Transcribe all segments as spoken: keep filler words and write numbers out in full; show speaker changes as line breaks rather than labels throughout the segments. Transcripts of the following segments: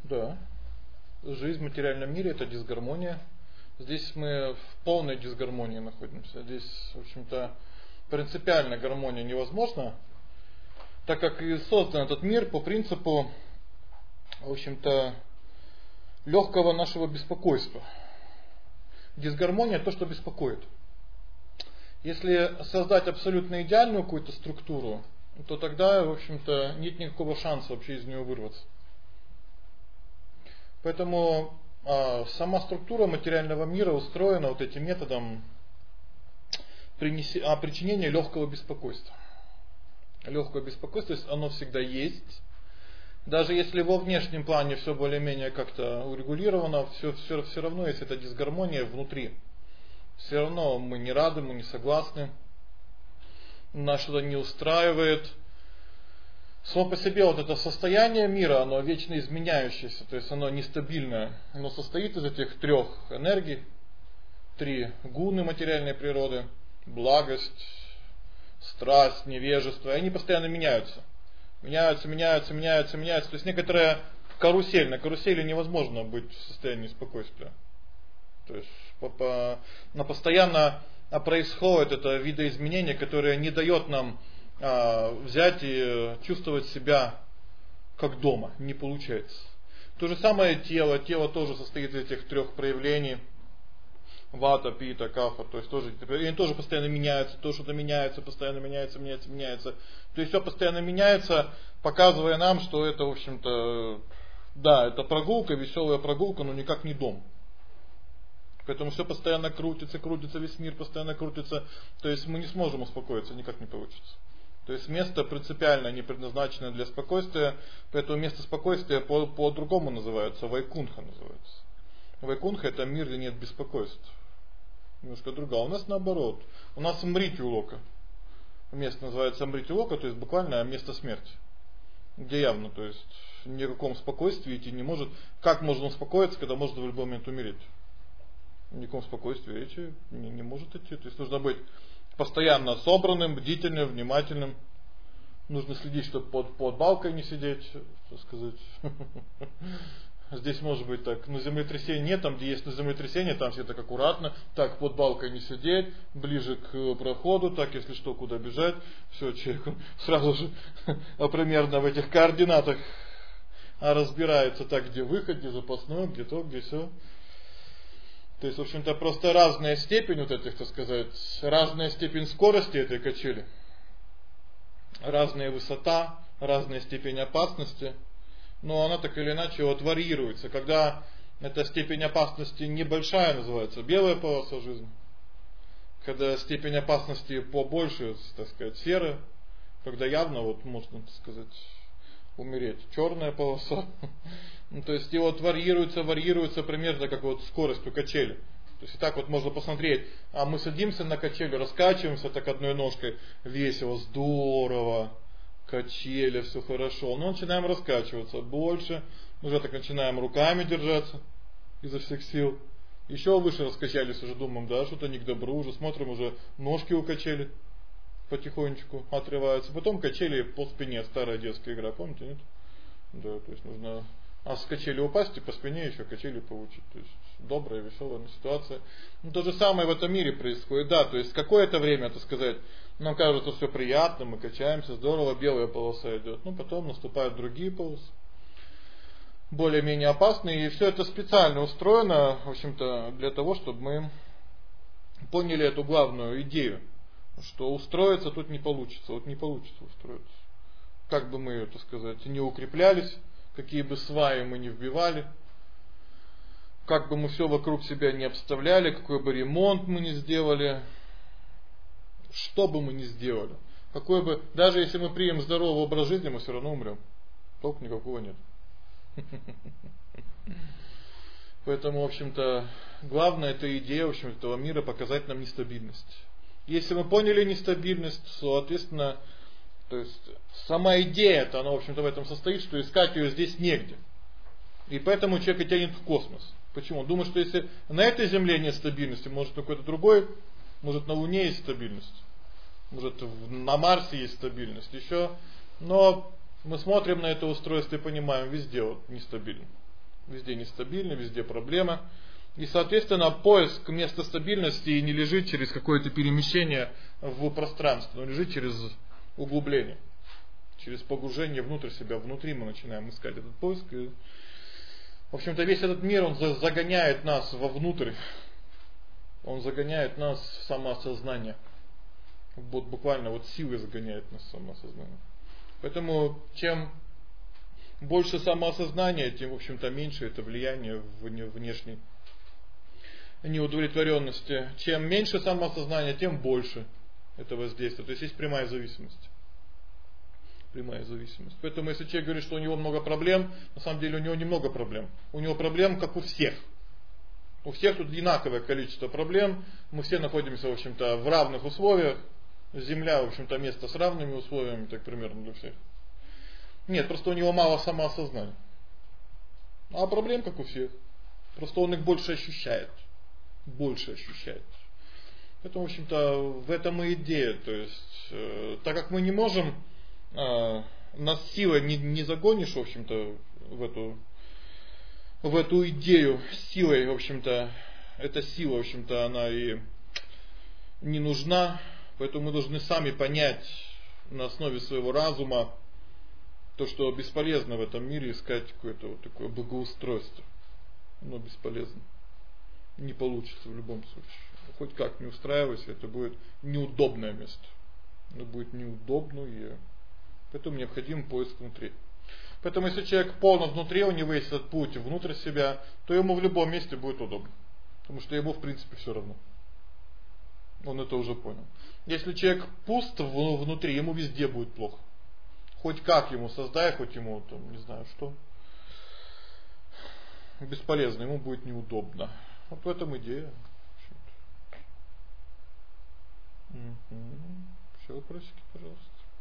Да. Жизнь в материальном мире — это дисгармония. Здесь мы в полной дисгармонии находимся. Здесь, в общем-то, принципиально гармония невозможна, так как и создан этот мир по принципу, в общем-то, легкого нашего беспокойства. Дисгармония — то, что беспокоит. Если создать абсолютно идеальную какую-то структуру, то тогда, в общем-то, нет никакого шанса вообще из нее вырваться. Поэтому а, сама структура материального мира устроена вот этим методом принеси, а, причинения легкого беспокойства. Легкое беспокойство, то есть оно всегда есть. Даже если во внешнем плане все более-менее как-то урегулировано, все, все, все равно есть эта дисгармония внутри. Все равно мы не рады, мы не согласны. Нас что-то не устраивает. Само по себе вот это состояние мира, оно вечно изменяющееся, то есть оно нестабильное. Оно состоит из этих трех энергий. Три гуны материальной природы. Благость, страсть, невежество. И они постоянно меняются. Меняются, меняются, меняются, меняются. То есть некоторая карусель. На карусели невозможно быть в состоянии спокойствия. То есть по, по, на постоянно происходит это видоизменение, которое не дает нам а, взять и чувствовать себя как дома. Не получается. То же самое тело. Тело тоже состоит из этих трех проявлений. Вата, пита, кафа, то есть тоже, они тоже постоянно меняются, то что-то меняется, постоянно меняется, меняется, меняется. То есть все постоянно меняется, показывая нам, что это, в общем-то, да, это прогулка, веселая прогулка, но никак не дом. Поэтому все постоянно крутится, крутится, весь мир постоянно крутится. То есть мы не сможем успокоиться, никак не получится. То есть место принципиально не предназначено для спокойствия, поэтому место спокойствия по- по-другому называется, вайкунха называется. Вайкунха — это мир, где нет беспокойств. Немножко другая. У нас наоборот. У нас мритью-лока. Место называется мритью-лока, то есть буквально место смерти. Где явно, то есть ни о каком спокойствии идти не может. Как можно успокоиться, когда можно в любой момент умереть? Ни о каком спокойствии речи не, не может идти. То есть нужно быть постоянно собранным, бдительным, внимательным. Нужно следить, чтобы под, под балкой не сидеть, что сказать. Здесь может быть так, на землетрясении нет, там где есть на землетрясение, там все так аккуратно, так под балкой не сидеть, ближе к проходу, так если что, куда бежать, все, человек сразу же примерно в этих координатах разбирается, так где выход, где запасной, где то, где все. То есть, в общем-то, просто разная степень вот этих, так сказать, разная степень скорости этой качели, разная высота, разная степень опасности. Но она так или иначе вот варьируется. Когда эта степень опасности небольшая, называется белая полоса жизни. Когда степень опасности побольше, так сказать, серая. Когда явно вот можно, так сказать, умереть, черная полоса. Ну, то есть и вот варьируется, варьируется примерно как вот скорость у качели. То есть и так вот можно посмотреть. А мы садимся на качели, раскачиваемся так одной ножкой, весело, здорово. Качели, все хорошо. Но начинаем раскачиваться больше. Уже так начинаем руками держаться изо всех сил. Еще выше раскачались, уже думаем, да, что-то не к добру. Уже смотрим, уже ножки у качели потихонечку отрываются. Потом качели по спине. Старая детская игра, помните, нет? Да, то есть нужно а с качели упасть и по спине еще качели получить. То есть добрая, веселая ситуация. Ну, то же самое в этом мире происходит. Да, то есть какое-то время, так сказать, нам кажется все приятно, мы качаемся, здорово, белая полоса идет. Ну, потом наступают другие полосы, более-менее опасные. И все это специально устроено, в общем-то, для того, чтобы мы поняли эту главную идею, что устроиться тут не получится. Вот не получится устроиться. Как бы мы, так сказать, не укреплялись, какие бы сваи мы не вбивали, как бы мы все вокруг себя не обставляли, какой бы ремонт мы не сделали, что бы мы ни сделали, какой бы, даже если мы примем здоровый образ жизни, мы все равно умрем. Толку никакого нет. Поэтому, в общем-то, главная эта идея, в общем, этого мира показать нам нестабильность. Если мы поняли нестабильность, соответственно, то есть сама идея-то, она, в общем-то, в этом состоит, что искать ее здесь негде. И поэтому человек и тянет в космос. Почему? Он думает, что если на этой Земле нет стабильности, может на какой-то другой, может на Луне есть стабильность. Может на Марсе есть стабильность еще. Но мы смотрим на это устройство и понимаем, везде вот нестабильно. Везде нестабильно, везде проблемы. И, соответственно, поиск места стабильности не лежит через какое-то перемещение в пространство, но лежит через углубление, через погружение внутрь себя. Внутри мы начинаем искать этот поиск. И, в общем-то, весь этот мир, он загоняет нас вовнутрь. Он загоняет нас в самоосознание. Вот буквально вот силой загоняет нас в самоосознание. Поэтому чем больше самоосознания, тем, в общем-то, меньше это влияние внешней неудовлетворенности. Чем меньше самоосознания, тем больше это воздействие. То есть есть прямая зависимость. Прямая зависимость. Поэтому если человек говорит, что у него много проблем, на самом деле у него немного проблем. У него проблем, как у всех. У всех тут одинаковое количество проблем. Мы все находимся, в общем-то, в равных условиях. Земля, в общем-то, место с равными условиями, так примерно для всех. Нет, просто у него мало самоосознания. А проблем, как у всех. Просто он их больше ощущает. Больше ощущает. Поэтому, в общем-то, в этом и идея. То есть, э, так как мы не можем, э, нас силой не, не загонишь, в общем-то, в эту, в эту идею силой, в общем-то, эта сила, в общем-то, она и не нужна. Поэтому мы должны сами понять на основе своего разума то, что бесполезно в этом мире искать какое-то вот такое благоустройство. Оно бесполезно. Не получится в любом случае. Хоть как не устраивайся, это будет неудобное место. Оно будет неудобное. Поэтому необходим поиск внутри. Поэтому если человек полно внутри, у него есть этот путь внутрь себя, то ему в любом месте будет удобно. Потому что ему в принципе все равно. Он это уже понял. Если человек пуст внутри, ему везде будет плохо. Хоть как ему создай, хоть ему там, не знаю что. Бесполезно, ему будет неудобно. Вот в этом идея. Угу. Еще вопросики, пожалуйста.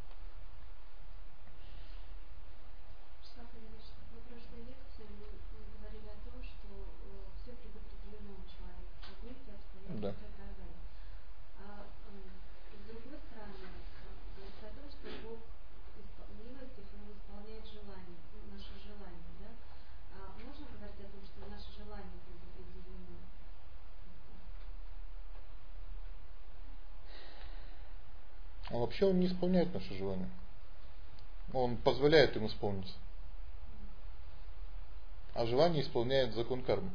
В прошлой лекции мы говорили о том, что все предопределено у человека. События, обстоятельства
Да.
и так далее. А с другой стороны, говорится о том, что Бог милостив, Он исполняет желания, наши желания. Да? А можно говорить о том, что наши желания предопределены?
А вообще он не исполняет наши желания. Он позволяет им исполниться. А желание исполняет закон кармы.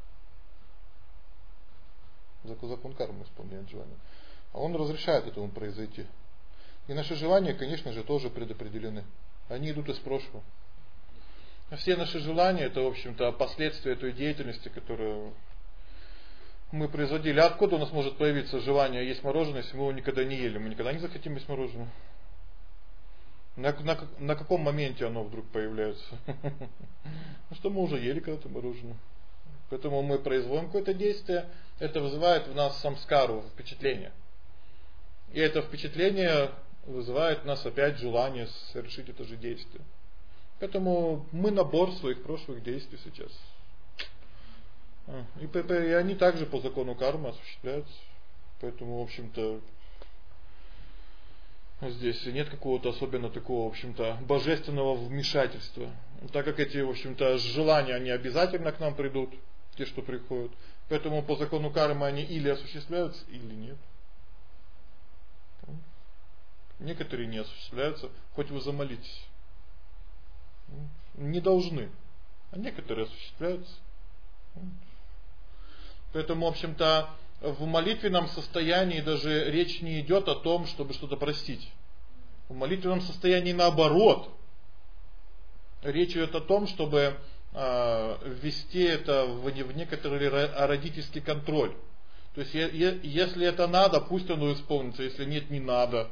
Закон, закон кармы исполняет желание. А он разрешает этому произойти. И наши желания, конечно же, тоже предопределены. Они идут из прошлого. Все наши желания, это, в общем-то, последствия той деятельности, которую мы производили. А откуда у нас может появиться желание есть мороженое, если мы его никогда не ели? Мы никогда не захотим есть мороженое. На, на, на каком моменте оно вдруг появляется? Ну что мы уже ели когда-то мороженое. Поэтому мы производим какое-то действие, это вызывает в нас самскару, впечатление. И это впечатление вызывает в нас опять желание совершить это же действие. Поэтому мы набор своих прошлых действий сейчас. И, и они также по закону кармы осуществляются. Поэтому, в общем-то, здесь нет какого-то особенно такого, в общем-то, божественного вмешательства. Так как эти, в общем-то, желания, они обязательно к нам придут, те, что приходят. Поэтому по закону кармы они или осуществляются, или нет. Некоторые не осуществляются, хоть вы замолитесь. Не должны. А некоторые осуществляются. Поэтому, в общем-то, в молитвенном состоянии даже речь не идет о том, чтобы что-то простить. В молитвенном состоянии наоборот. Речь идет о том, чтобы э, ввести это в, в некоторый родительский контроль. То есть, е, если это надо, пусть оно исполнится. Если нет, не надо.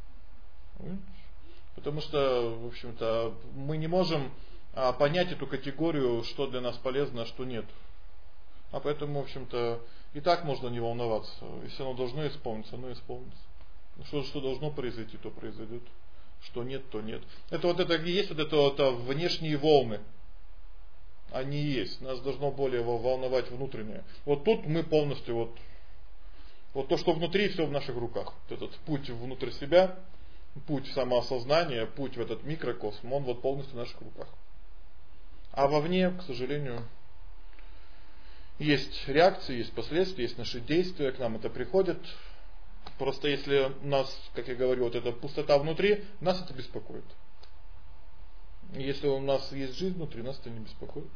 Потому что, в общем-то, мы не можем э, понять эту категорию, что для нас полезно, а что нет. А поэтому, в общем-то, и так можно не волноваться. Если оно должно исполниться, оно исполнится. Что, что должно произойти, то произойдет. Что нет, то нет. Это вот это и есть вот это вот внешние волны. Они и есть. Нас должно более волновать внутреннее. Вот тут мы полностью вот, вот то, что внутри, все в наших руках. Вот этот путь внутрь себя, путь в самоосознание, путь в этот микрокосм, он вот полностью в наших руках. А вовне, к сожалению, Есть реакции, есть последствия, есть наши действия, к нам это приходит. Просто если у нас, как я говорю, вот эта пустота внутри, нас это беспокоит. Если у нас есть жизнь внутри, нас это не беспокоит.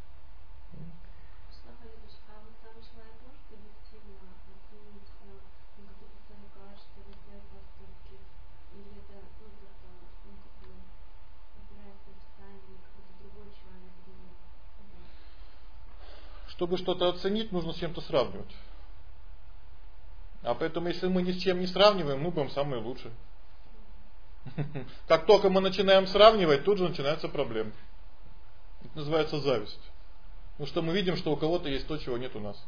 Чтобы что-то оценить, нужно с чем-то сравнивать. А поэтому, если мы ни с чем не сравниваем, мы будем самые лучшие. Как только мы начинаем сравнивать, тут же начинаются проблемы. Это называется зависть. Потому что мы видим, что у кого-то есть то, чего нет у нас.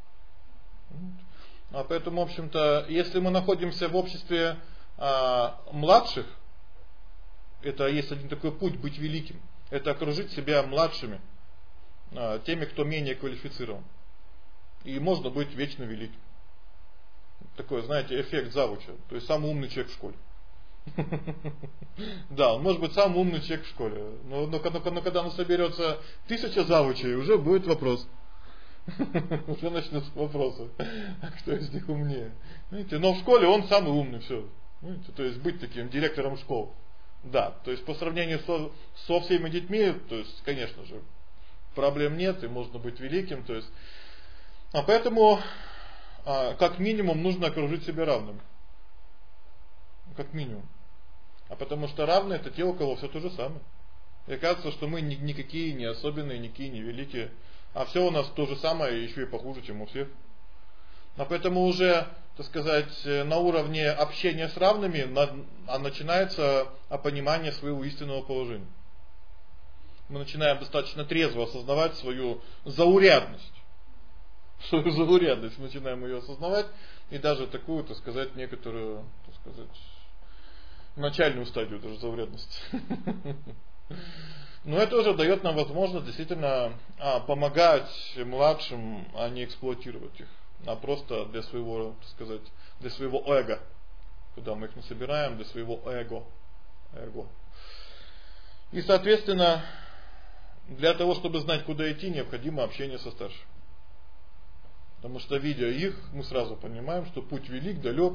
А поэтому, в общем-то, если мы находимся в обществе а, младших, это есть один такой путь быть великим. Это окружить себя младшими, а, теми, кто менее квалифицирован. И можно быть вечно великим. Такой, знаете, эффект завуча. То есть самый умный человек в школе. Да, он может быть самый умный человек в школе. Но, но, но, но когда он соберется тысяча завучей, уже будет вопрос. Уже начнутся вопросы. А кто из них умнее? Знаете, но в школе он самый умный, все. Знаете, то есть быть таким директором школы. Да, то есть по сравнению со, со всеми детьми, то есть, конечно же, проблем нет, и можно быть великим. То есть, а поэтому, а, как минимум, нужно окружить себя равным. Как минимум. А потому что равные — это те, у кого все то же самое. И кажется, что мы никакие не особенные, никакие не великие. А все у нас то же самое, еще и похуже, чем у всех. А поэтому уже, так сказать, на уровне общения с равными а начинается понимание своего истинного положения. Мы начинаем достаточно трезво осознавать свою заурядность. Свою заурядность начинаем ее осознавать. И даже такую, так сказать, некоторую, так сказать, начальную стадию даже заурядности. Но это уже дает нам возможность действительно а, помогать младшим, а не эксплуатировать их, а просто для своего, так сказать, для своего эго, куда мы их не собираем, для своего эго, эго. И, соответственно, для того, чтобы знать, куда идти, необходимо общение со старшими. Потому что, видя их, мы сразу понимаем, что путь велик, далек,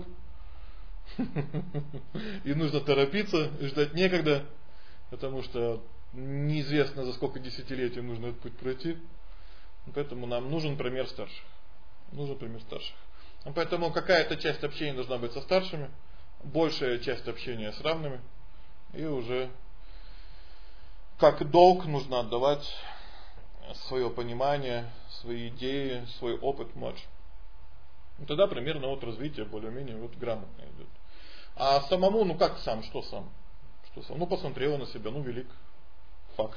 и нужно торопиться, и ждать некогда, потому что неизвестно, за сколько десятилетий нужно этот путь пройти. Поэтому нам нужен пример старших. Нужен пример старших. Поэтому какая-то часть общения должна быть со старшими, большая часть общения с равными, и уже как долг нужно отдавать свое понимание, свои идеи, свой опыт младшим. И тогда примерно вот развитие более-менее вот грамотно идет. А самому, ну как сам, что сам? Что сам? Ну посмотрел на себя, ну велик. Факт.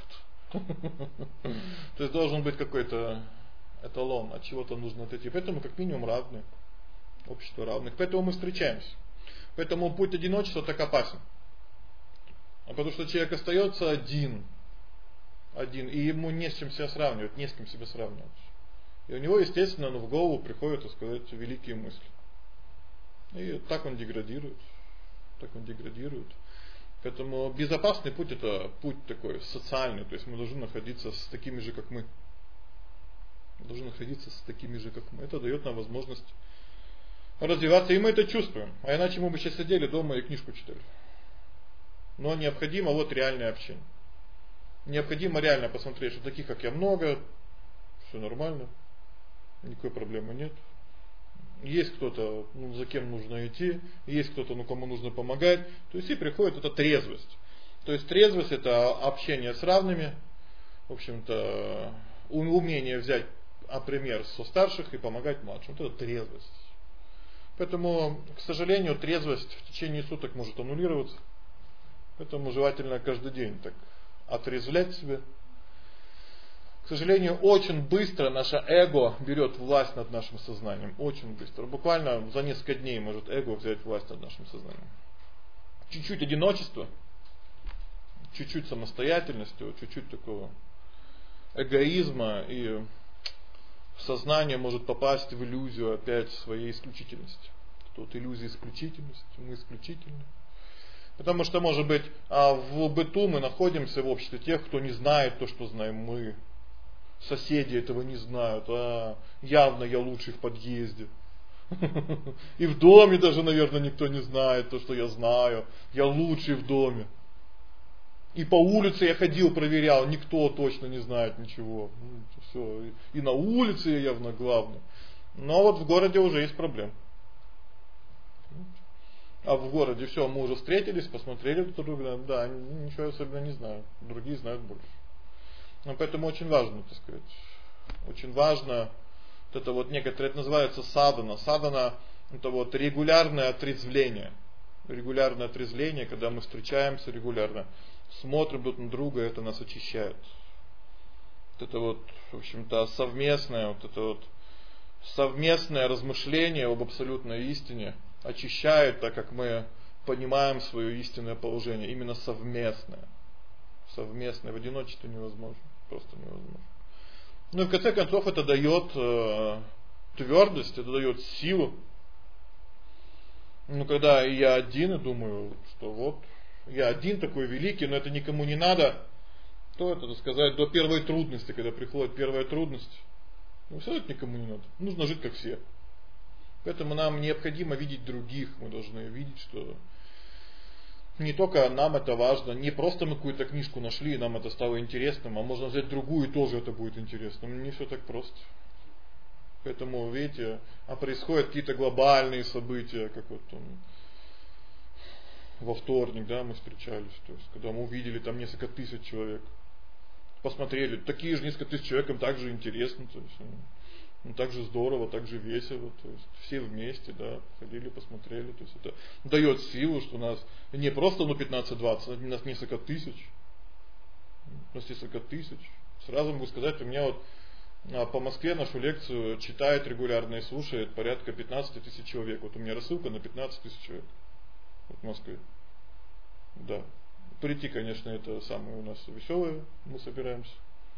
То есть должен быть какой-то эталон, от чего-то нужно отойти. Поэтому как минимум равные. Общество равных. Поэтому мы встречаемся. Поэтому путь одиночества так опасен. А потому что человек остается один. Один. И ему не с чем себя сравнивать, не с кем себя сравнивать. И у него, естественно, ну, в голову приходят, так сказать, великие мысли. И так он деградирует. Так он деградирует. Поэтому безопасный путь — это путь такой социальный. То есть мы должны находиться с такими же, как мы. Мы должны находиться с такими же, как мы. Это дает нам возможность развиваться. И мы это чувствуем. А иначе мы бы сейчас сидели дома и книжку читали. Но необходимо вот реальное общение. Необходимо реально посмотреть, что таких, как я, много. Все нормально. Никакой проблемы нет. Есть кто-то, ну, за кем нужно идти, есть кто-то, ну, кому нужно помогать. То есть и приходит эта трезвость. То есть трезвость — это общение с равными, в общем-то, умение взять а, пример со старших и помогать младшим. Вот это трезвость. Поэтому, к сожалению, трезвость в течение суток может аннулироваться. Поэтому желательно каждый день так отрезвлять себя. К сожалению, очень быстро наше эго берет власть над нашим сознанием. Очень быстро. Буквально за несколько дней может эго взять власть над нашим сознанием. Чуть-чуть одиночества, чуть-чуть самостоятельности, чуть-чуть такого эгоизма, и сознание может попасть в иллюзию опять своей исключительности. Тут иллюзия исключительности, мы исключительны. Потому что, может быть, в быту мы находимся в обществе тех, кто не знает то, что знаем мы. соседи этого не знают, а явно я лучший в подъезде. И в доме даже, наверное, никто не знает то, что я знаю. Я лучший в доме. И по улице я ходил, проверял, никто точно не знает ничего. Все. И на улице я явно главный. Но вот в городе уже есть проблемы. А в городе все, мы уже встретились, посмотрели друг друга, да, ничего особенно не знаю. Другие знают больше. Но поэтому очень важно, так сказать, очень важно, вот это вот некоторые, это называется садхана. Садхана это вот регулярное отрезвление. Регулярное отрезвление, когда мы встречаемся регулярно, смотрим друг на друга, это нас очищает. Вот это вот, в общем-то, совместное, вот это вот совместное размышление об абсолютной истине очищает, так как мы понимаем свое истинное положение, именно совместное. Совместное, в одиночестве невозможно, просто невозможно. Ну и в конце концов это дает э, твердость, это дает силу. Ну когда я один и думаю, что вот я один такой великий, но это никому не надо, то это, так сказать, до первой трудности, когда приходит первая трудность, ну все это никому не надо, нужно жить как все. Поэтому нам необходимо видеть других, мы должны видеть, что не только нам это важно, не просто мы какую-то книжку нашли и нам это стало интересным, а можно взять другую и тоже это будет интересным. Не все так просто. Поэтому, видите, а происходят какие-то глобальные события, как вот там, во вторник, да, мы встречались, то есть, когда мы увидели там несколько тысяч человек, посмотрели, такие же несколько тысяч человек, им также интересно, то есть, ну, так же здорово, так же весело, то есть все вместе, да, ходили, посмотрели, то есть это дает силу, что у нас не просто ну пятнадцать-двадцать, у нас несколько тысяч, у нас несколько тысяч. Сразу могу сказать, у меня вот по Москве нашу лекцию читает регулярно и слушает порядка пятнадцать тысяч человек. Вот у меня рассылка на пятнадцать тысяч человек вот в Москве. Да. Прийти, конечно, это самое у нас веселое, мы собираемся.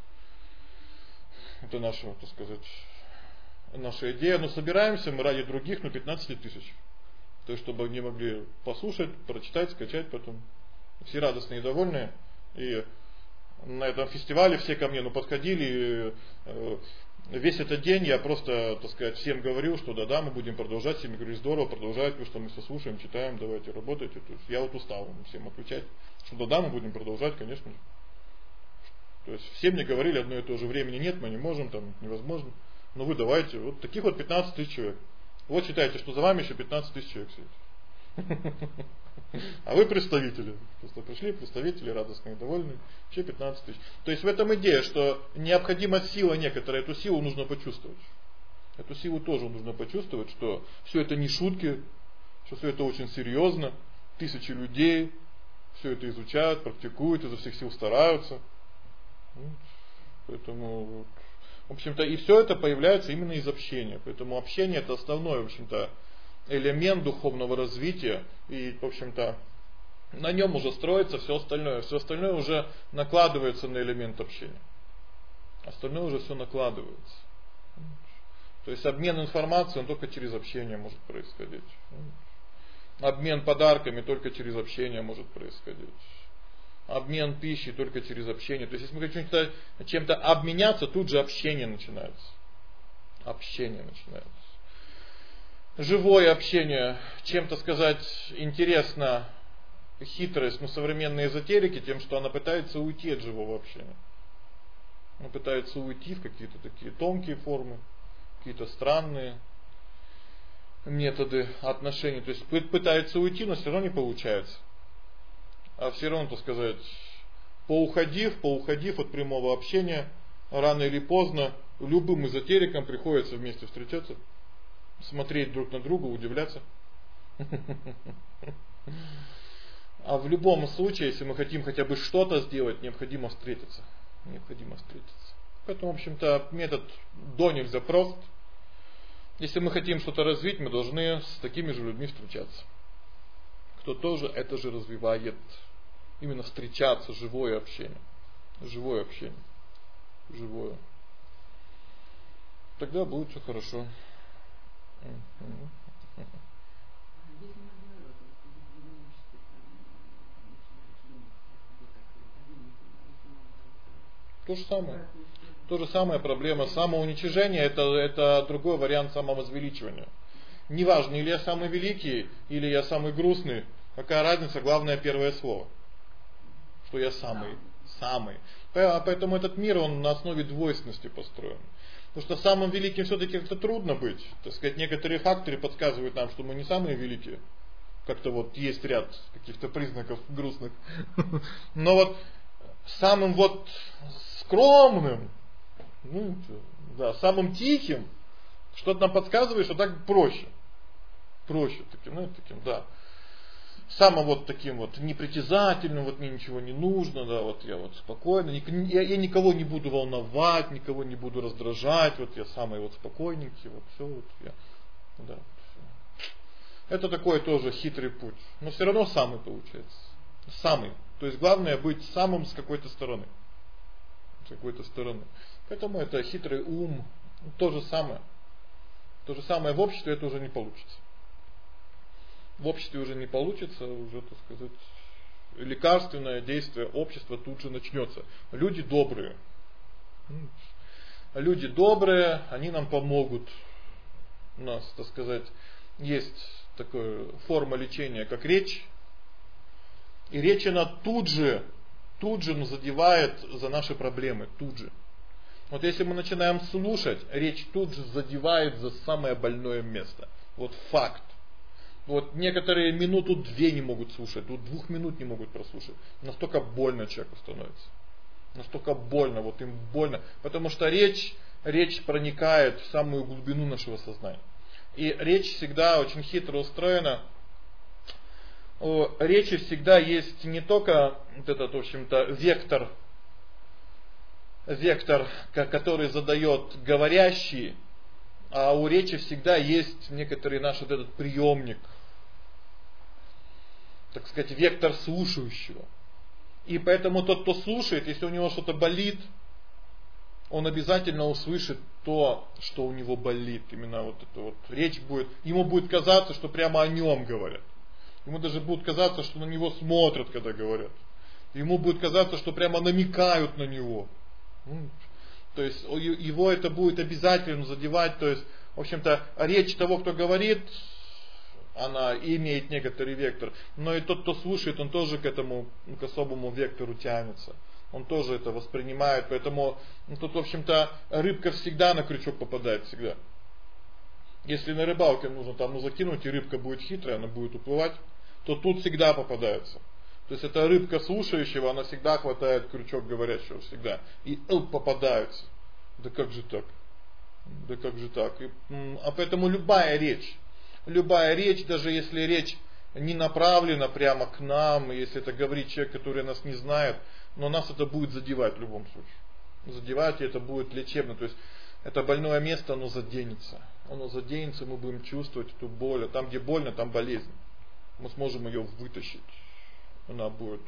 Это наша, так сказать, наша идея, но собираемся мы ради других, ну пятнадцать тысяч. То есть, чтобы они могли послушать, прочитать, скачать потом. Все радостные и довольные. И на этом фестивале все ко мне ну, подходили. И, весь этот день я просто, так сказать, всем говорил, что да-да, мы будем продолжать. Всем говорили, здорово, продолжать, потому что мы все слушаем, читаем, давайте работайте. То есть, я вот устал всем отвечать, что да-да, мы будем продолжать, конечно же. То есть, все мне говорили одно и то же, времени нет, мы не можем, там невозможно. Ну вы давайте, вот таких вот пятнадцать тысяч человек. Вот считайте, что за вами еще пятнадцать тысяч человек сидит. А вы представители. Просто пришли представители, радостные, довольные. Еще пятнадцать тысяч. То есть в этом идея, что необходима сила некоторая. Эту силу нужно почувствовать. Эту силу тоже нужно почувствовать, что все это не шутки, что все это очень серьезно. Тысячи людей все это изучают, практикуют, изо всех сил стараются. Поэтому... В общем-то, и все это появляется именно из общения. Поэтому общение это основной, в общем-то, элемент духовного развития. И, в общем-то, на нем уже строится все остальное. Все остальное уже накладывается на элемент общения. Остальное уже все накладывается. То есть обмен информацией он только через общение может происходить. Обмен подарками только через общение может происходить. Обмен пищей только через общение. То есть, если мы хотим чем-то обменяться, тут же общение начинается. Общение начинается. Живое общение, чем-то сказать интересно, хитрость, но современные эзотерики тем, что она пытается уйти от живого общения. Она пытается уйти в какие-то такие тонкие формы, какие-то странные методы отношений. То есть, пытается уйти, но все равно не получается. А все равно, так сказать, поуходив, поуходив от прямого общения, рано или поздно любым эзотерикам приходится вместе встречаться, смотреть друг на друга, удивляться. А в любом случае, если мы хотим хотя бы что-то сделать, необходимо встретиться. Необходимо встретиться. Поэтому, в общем-то, метод до нельзя прост. Если мы хотим что-то развить, мы должны с такими же людьми встречаться. Кто тоже это же развивает. Именно встречаться, живое общение. Живое общение. Живое. Тогда будет все хорошо. То же самое. То же самое проблема самоуничижения, это, это другой вариант самовозвеличивания. Неважно, или я самый великий, или я самый грустный, какая разница, главное первое слово. Что я самый, самый. Поэтому этот мир, он на основе двойственности построен. Потому что самым великим все-таки как-то трудно быть. Так сказать, некоторые факторы подсказывают нам, что мы не самые великие. Как-то вот есть ряд каких-то признаков грустных. Но вот самым вот скромным, ну, да, самым тихим, что-то нам подсказывает, что так проще. Проще таким, ну, таким, да. Самым вот таким вот непритязательным, вот мне ничего не нужно, да, вот я вот спокойно, я, я никого не буду волновать, никого не буду раздражать, вот я самый вот спокойненький, вот все, вот я, да. Все. Это такой тоже хитрый путь, но все равно самый получается, самый. То есть главное быть самым с какой-то стороны, с какой-то стороны. Поэтому это хитрый ум, то же самое, то же самое в обществе это уже не получится. В обществе уже не получится, уже, так сказать, лекарственное действие общества тут же начнется. Люди добрые. Люди добрые, они нам помогут. У нас, так сказать, есть такая форма лечения, как речь. И речь она тут же, тут же задевает за наши проблемы, тут же. Вот если мы начинаем слушать, речь тут же задевает за самое больное место. Вот факт. Вот некоторые минуту-две не могут слушать, вот двух минут не могут прослушать. Настолько больно человеку становится. Настолько больно, вот им больно. Потому что речь, речь проникает в самую глубину нашего сознания. И речь всегда очень хитро устроена. У речи всегда есть не только вот этот, в общем-то, вектор, вектор, который задает говорящий, а у речи всегда есть некоторый наш вот этот приемник, так сказать, вектор слушающего. И поэтому тот, кто слушает, если у него что-то болит, он обязательно услышит то, что у него болит. Именно вот это вот речь будет, ему будет казаться, что прямо о нем говорят. Ему даже будет казаться, что на него смотрят, когда говорят. Ему будет казаться, что прямо намекают на него. То есть его это будет обязательно задевать. То есть, в общем-то, речь того, кто говорит, она имеет некоторый вектор. Но и тот, кто слушает, он тоже к этому, к особому вектору тянется. Он тоже это воспринимает. Поэтому ну, тут, в общем-то, рыбка всегда на крючок попадает. Всегда. Если на рыбалке нужно там ну, закинуть, и рыбка будет хитрая, она будет уплывать, то тут всегда попадается. То есть эта рыбка слушающего, она всегда хватает крючок говорящего. Всегда. И эл попадаются. Да как же так? Да как же так? И, а поэтому любая речь, любая речь, даже если речь не направлена прямо к нам, если это говорит человек, который нас не знает, но нас это будет задевать в любом случае. Задевать, и это будет лечебно. То есть это больное место, оно заденется. Оно заденется, мы будем чувствовать эту боль. А там, где больно, там болезнь. Мы сможем ее вытащить. Она будет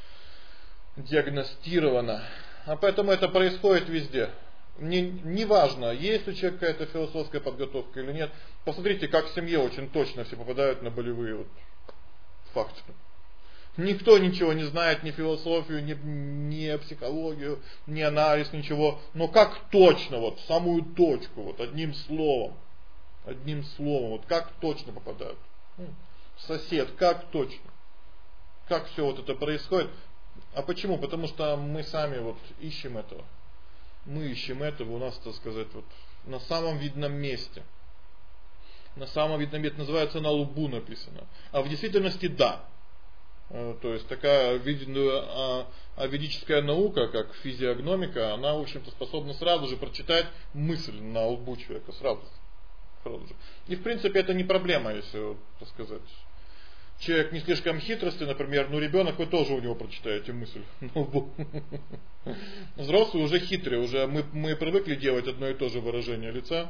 диагностирована. А поэтому это происходит везде. Не, не важно, есть у человека какая-то философская подготовка или нет. Посмотрите, как в семье очень точно все попадают на болевые вот факты. Никто ничего не знает, ни философию, ни, ни психологию, ни анализ, ничего. Но как точно, вот в самую точку, вот одним словом, одним словом, вот как точно попадают. Сосед, как точно. Как все вот это происходит. А почему? Потому что мы сами вот ищем этого. Мы ищем этого, у нас, так сказать, вот на самом видном месте. На самом видном месте, называется на лбу написано. А в действительности да. То есть такая ведическая наука, как физиогномика, она, в общем-то, способна сразу же прочитать мысль на лбу человека. Сразу, сразу же. И в принципе это не проблема, если, так сказать, человек не слишком хитростный, например, ну ребенок, вы тоже у него прочитаете мысль на лбу. Взрослые уже хитрые, уже мы, мы привыкли делать одно и то же выражение лица.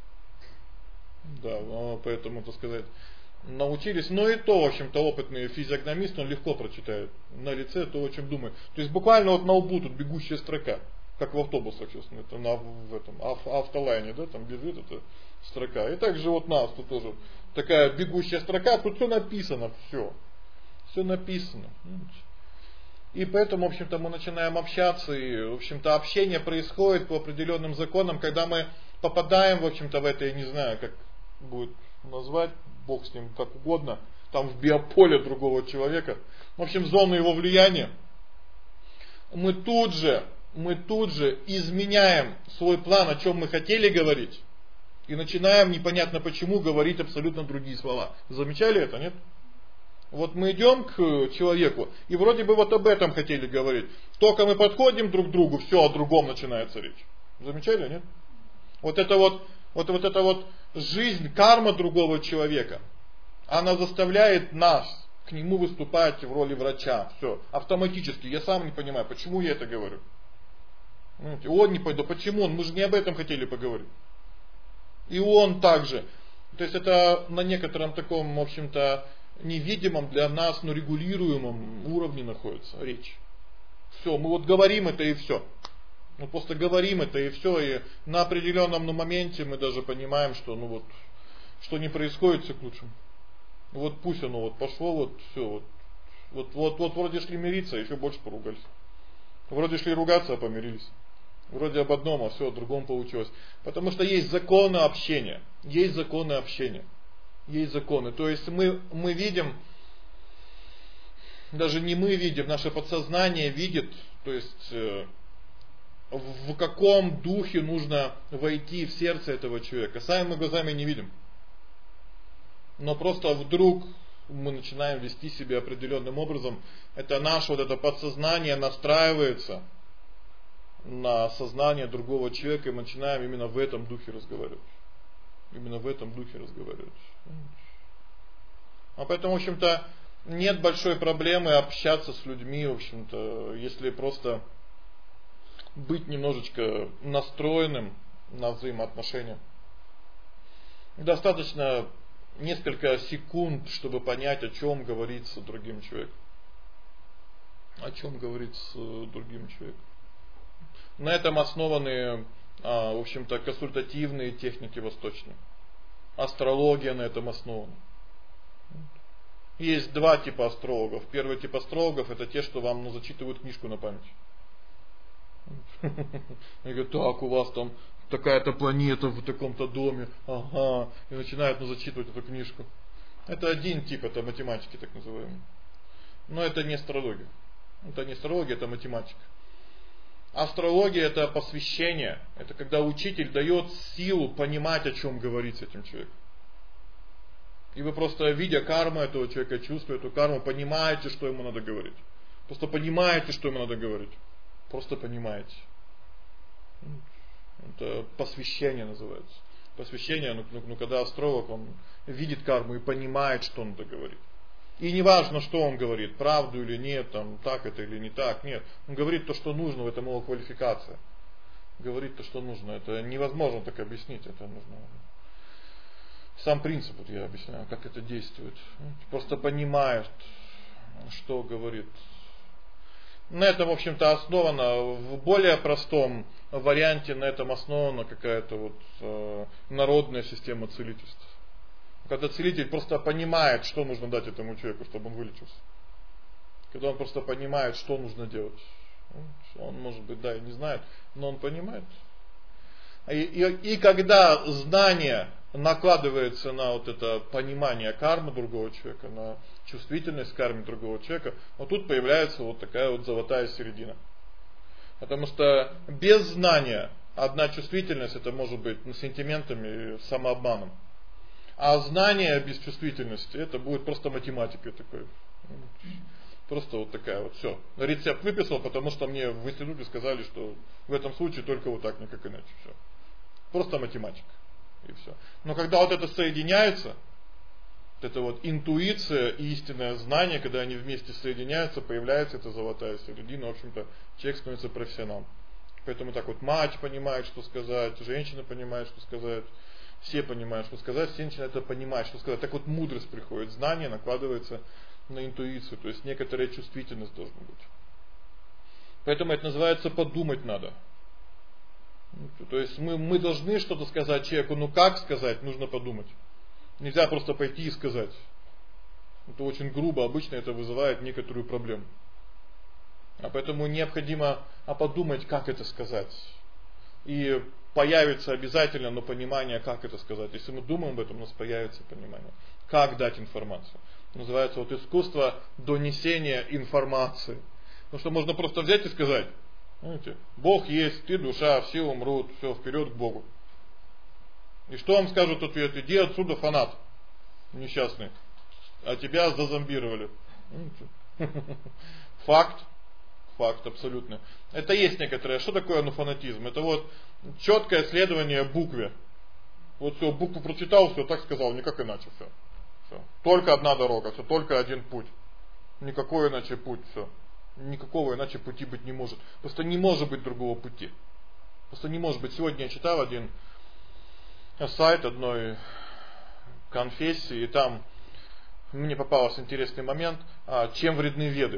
Да, поэтому, так сказать, научились. Но и то, в общем-то, опытный физиогномист, он легко прочитает на лице то, о чем думает. То есть буквально вот на лбу тут бегущая строка, как в автобусах, честно, это на в этом ав, автолайне, да, там бежит эта строка. И также вот нас тут тоже такая бегущая строка, тут все написано, все. Все написано. И поэтому, в общем-то, мы начинаем общаться, и, в общем-то, общение происходит по определенным законам, когда мы попадаем, в общем-то, в это, я не знаю, как будет назвать, Бог с ним, как угодно, там в биополе другого человека, в общем, в зону его влияния, мы тут же, мы тут же изменяем свой план, о чем мы хотели говорить, и начинаем непонятно почему говорить абсолютно другие слова. Замечали это, нет? Вот мы идем к человеку, и вроде бы вот об этом хотели говорить. Только мы подходим друг к другу, все о другом начинается речь. Замечали, нет? Вот это вот, вот, вот это вот жизнь, карма другого человека, она заставляет нас к нему выступать в роли врача. Все, автоматически. Я сам не понимаю, почему я это говорю. Понимаете? Он не пойдет. Почему он? Мы же не об этом хотели поговорить. И он также. То есть это на некотором таком, в общем-то, невидимом для нас, но регулируемом уровне находится речь. Все, мы вот говорим это и все. Мы просто говорим это и все. И на определенном ну, моменте мы даже понимаем, что ну вот, что не происходит, все к лучшему. Вот пусть оно вот пошло, вот все, вот, вот, вот, вот вроде шли мириться, а еще больше поругались. Вроде шли ругаться, а помирились. Вроде об одном, а все о другом получилось. Потому что есть законы общения. Есть законы общения. Есть законы. То есть мы, мы видим, даже не мы видим, наше подсознание видит, то есть э, в каком духе нужно войти в сердце этого человека. Сами мы глазами не видим. Но просто вдруг мы начинаем вести себя определенным образом. Это наше вот это подсознание настраивается на сознание другого человека, и мы начинаем именно в этом духе разговаривать. Именно в этом духе разговаривать. А поэтому, в общем-то, нет большой проблемы общаться с людьми, в общем-то, если просто быть немножечко настроенным на взаимоотношения. Достаточно несколько секунд, чтобы понять, о чем говорить с другим человеком. О чем говорить с другим человеком. На этом основаны, в общем-то, консультативные техники восточные. Астрология на этом основана. Есть два типа астрологов. Первый тип астрологов — это те, что вам ну, зачитывают книжку на память. И говорят, так, у вас там такая-то планета в таком-то доме. Ага. И начинают ну, зачитывать эту книжку. Это один тип, это математики так называемые. Но это не астрология. Это не астрология, это математика. Астрология — это посвящение. Это когда учитель дает силу понимать, о чем говорить с этим человеком. И вы просто, видя карму этого человека, чувствуя эту карму, понимаете, что ему надо говорить. Просто понимаете, что ему надо говорить. Просто понимаете. Это посвящение называется. Посвящение, ну, ну, ну когда астролог, он видит карму и понимает, что надо говорить. И не важно, что он говорит, правду или нет, там, так это или не так, нет. Он говорит то, что нужно, в этом его квалификация. Говорит то, что нужно. Это невозможно так объяснить, это нужно. Сам принцип, вот я объясняю, как это действует. Просто понимает, что говорит. На этом, в общем-то, основано, в более простом варианте на этом основана какая-то вот э, народная система целительства. Когда целитель просто понимает, что нужно дать этому человеку, чтобы он вылечился. Когда он просто понимает, что нужно делать. Он, может быть, да, и не знает, но он понимает. И, и, и когда знание накладывается на вот это понимание кармы другого человека, на чувствительность кармы другого человека, вот тут появляется вот такая вот золотая середина. Потому что без знания одна чувствительность, это может быть ну, сентиментами и самообманом. А знание без чувствительности, это будет просто математикой такой. Просто вот такая вот, все. Рецепт выписал, потому что мне в институте сказали, что в этом случае только вот так, никак иначе. Все. Просто математика. И все. Но когда вот это соединяется, вот это вот интуиция и истинное знание, когда они вместе соединяются, появляется эта золотая середина, в общем-то, человек становится профессионалом. Поэтому так вот мать понимает, что сказать, женщина понимает, что сказать, все понимают, что сказать, все начинают это понимать, что сказать. Так вот мудрость приходит, знание накладывается на интуицию, то есть некоторая чувствительность должна быть. Поэтому это называется подумать надо. То есть мы, мы должны что-то сказать человеку, но как сказать, нужно подумать. Нельзя просто пойти и сказать. Это очень грубо, обычно это вызывает некоторую проблему. А поэтому необходимо а подумать, как это сказать. И появится обязательно, но понимание, как это сказать. Если мы думаем об этом, у нас появится понимание, как дать информацию. Называется вот искусство донесения информации. Потому что можно просто взять и сказать, знаете, Бог есть, ты душа, все умрут, все, вперед к Богу. И что вам скажут в ответ? Иди отсюда, фанат несчастный, а тебя зазомбировали. Факт. Факт, абсолютно. Это есть некоторое. Что такое ну, фанатизм? Это вот четкое следование букве. Вот все, букву прочитал, все, так сказал, никак иначе все. все. Только одна дорога, все, только один путь. Никакой иначе путь, все. Никакого иначе пути быть не может. Просто не может быть другого пути. Просто не может быть. Сегодня я читал один сайт одной конфессии, и там мне попался интересный момент, чем вредны веды.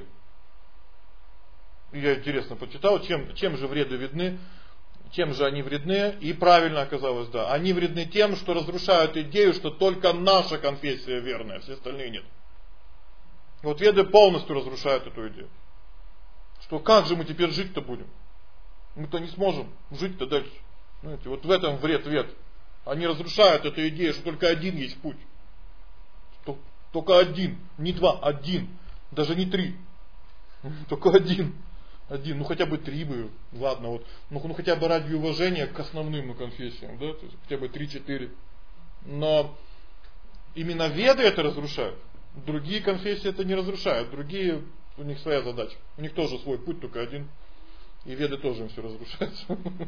Я интересно почитал, чем, чем же вреды видны, чем же они вредны, и правильно оказалось, да. Они вредны тем, что разрушают идею, что только наша конфессия верная, все остальные нет. Вот веды полностью разрушают эту идею. Что как же мы теперь жить-то будем? Мы-то не сможем жить-то дальше. Знаете, вот в этом вред вед. Они разрушают эту идею, что только один есть путь. Что только один, не два, один, даже не три. Только один. Один, ну хотя бы три бы, ладно, вот, ну, ну хотя бы ради уважения к основным ну, конфессиям, да, то есть хотя бы три-четыре. Но именно веды это разрушают. Другие конфессии это не разрушают. Другие, у них своя задача. У них тоже свой путь, только один. И веды тоже им все разрушаются.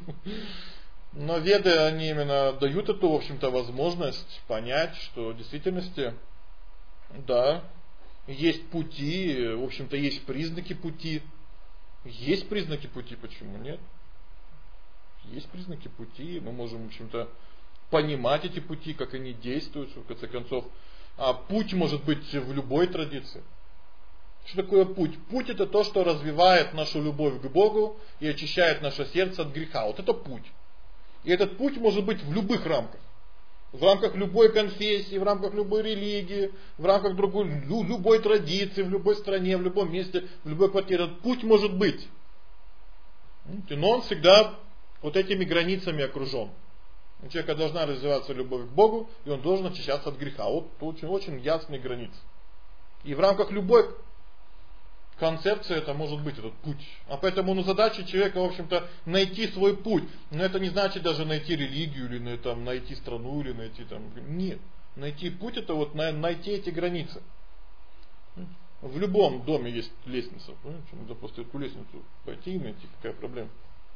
Но веды, они именно дают эту, в общем-то, возможность понять, что в действительности, да, есть пути, в общем-то, есть признаки пути. Есть признаки пути, почему нет? Есть признаки пути, мы можем, в общем-то, понимать эти пути, как они действуют, в конце концов. А путь может быть в любой традиции. Что такое путь? Путь это то, что развивает нашу любовь к Богу и очищает наше сердце от греха. Вот это путь. И этот путь может быть в любых рамках. В рамках любой конфессии, в рамках любой религии, в рамках другой, любой традиции, в любой стране, в любом месте, в любой квартире. Этот путь может быть. Но он всегда вот этими границами окружен. У человека должна развиваться любовь к Богу, и он должен очищаться от греха. Вот очень, очень ясные границы. И в рамках любой концепции это может быть этот путь. А поэтому ну, задача человека, в общем-то, найти свой путь. Но это не значит даже найти религию, или там, найти страну, или найти там... Нет. Найти путь это вот найти эти границы. В любом доме есть лестница. Надо просто эту лестницу пойти и найти, какая проблема.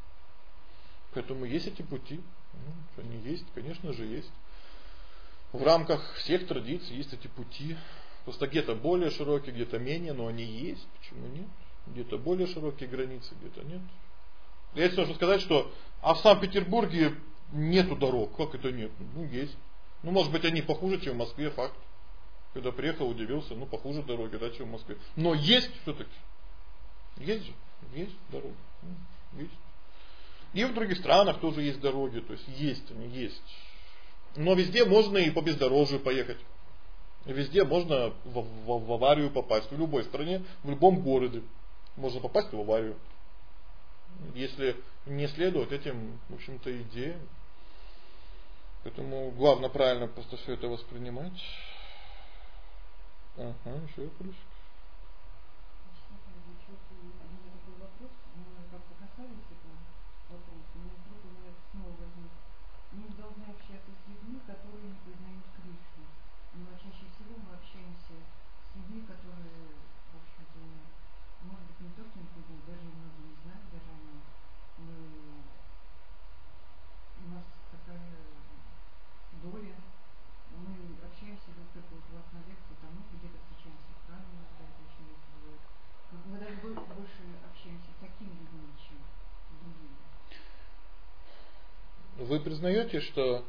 Поэтому есть эти пути. Ну, они есть, конечно же есть. В рамках всех традиций есть эти пути. Просто где-то более широкие, где-то менее, но они есть. Почему нет? Где-то более широкие границы, где-то нет. Я если можно сказать, что а в Санкт-Петербурге нету дорог. Как это нет? Ну, есть. Ну, может быть, они похуже, чем в Москве, факт. Когда приехал, удивился, ну, похуже дороги, да, чем в Москве. Но есть все-таки. Есть же. Есть дороги. Есть. И в других странах тоже есть дороги. То есть есть они, есть. Но везде можно и по бездорожью поехать. Везде можно в, в, в аварию попасть. В любой стране, в любом городе можно попасть в аварию. Если не следовать этим, в общем-то, идеям. Поэтому главное правильно просто все это воспринимать. Ага, еще вопрос. Вы признаете, что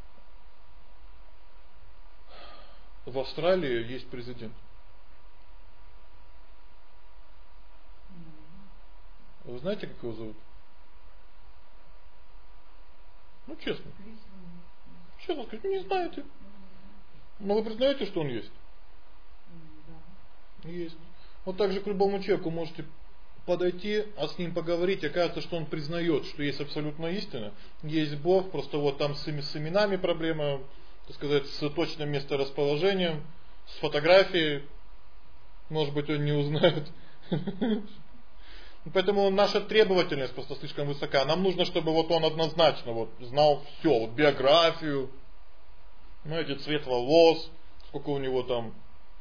в Австралии есть президент? Вы знаете, как его зовут? Ну, честно. Честно сказать, не знаете. Но вы признаете, что он есть? Есть. Вот так же к любому человеку можете подойти, а с ним поговорить, окажется, что он признает, что есть абсолютная истина, есть Бог, просто вот там с, с именами проблема, так сказать, с точным месторасположением, с фотографией, может быть, он не узнает. Поэтому наша требовательность просто слишком высока. Нам нужно, чтобы вот он однозначно вот знал все, вот биографию, знаете, цвет волос, сколько у него там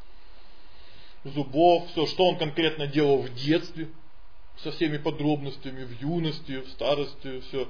зубов, все, что он конкретно делал в детстве, со всеми подробностями, в юности, в старости, все.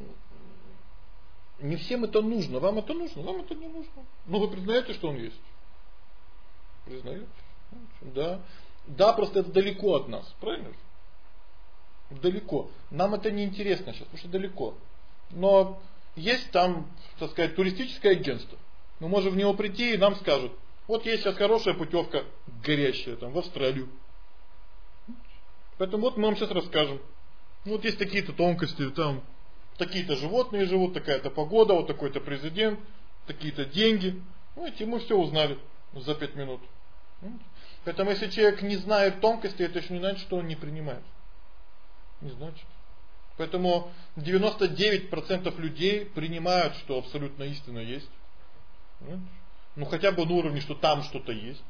Не всем это нужно. Вам это нужно, вам это не нужно. Но вы признаете, что он есть? Признаете? Да. Да, просто это далеко от нас, правильно? Далеко. Нам это не интересно сейчас, потому что далеко. Но есть там, так сказать, туристическое агентство. Мы можем в него прийти, и нам скажут: вот есть сейчас хорошая путевка, горящая, там, в Австралию. Поэтому вот мы вам сейчас расскажем. Вот есть такие-то тонкости, там такие-то животные живут, такая-то погода, вот такой-то президент, такие-то деньги. Знаете, мы все узнали за пять минут. Поэтому если человек не знает тонкости, это еще не значит, что он не принимает. Не значит. Поэтому девяносто девять процентов людей принимают, что абсолютно истина есть. Ну хотя бы на уровне, что там что-то есть.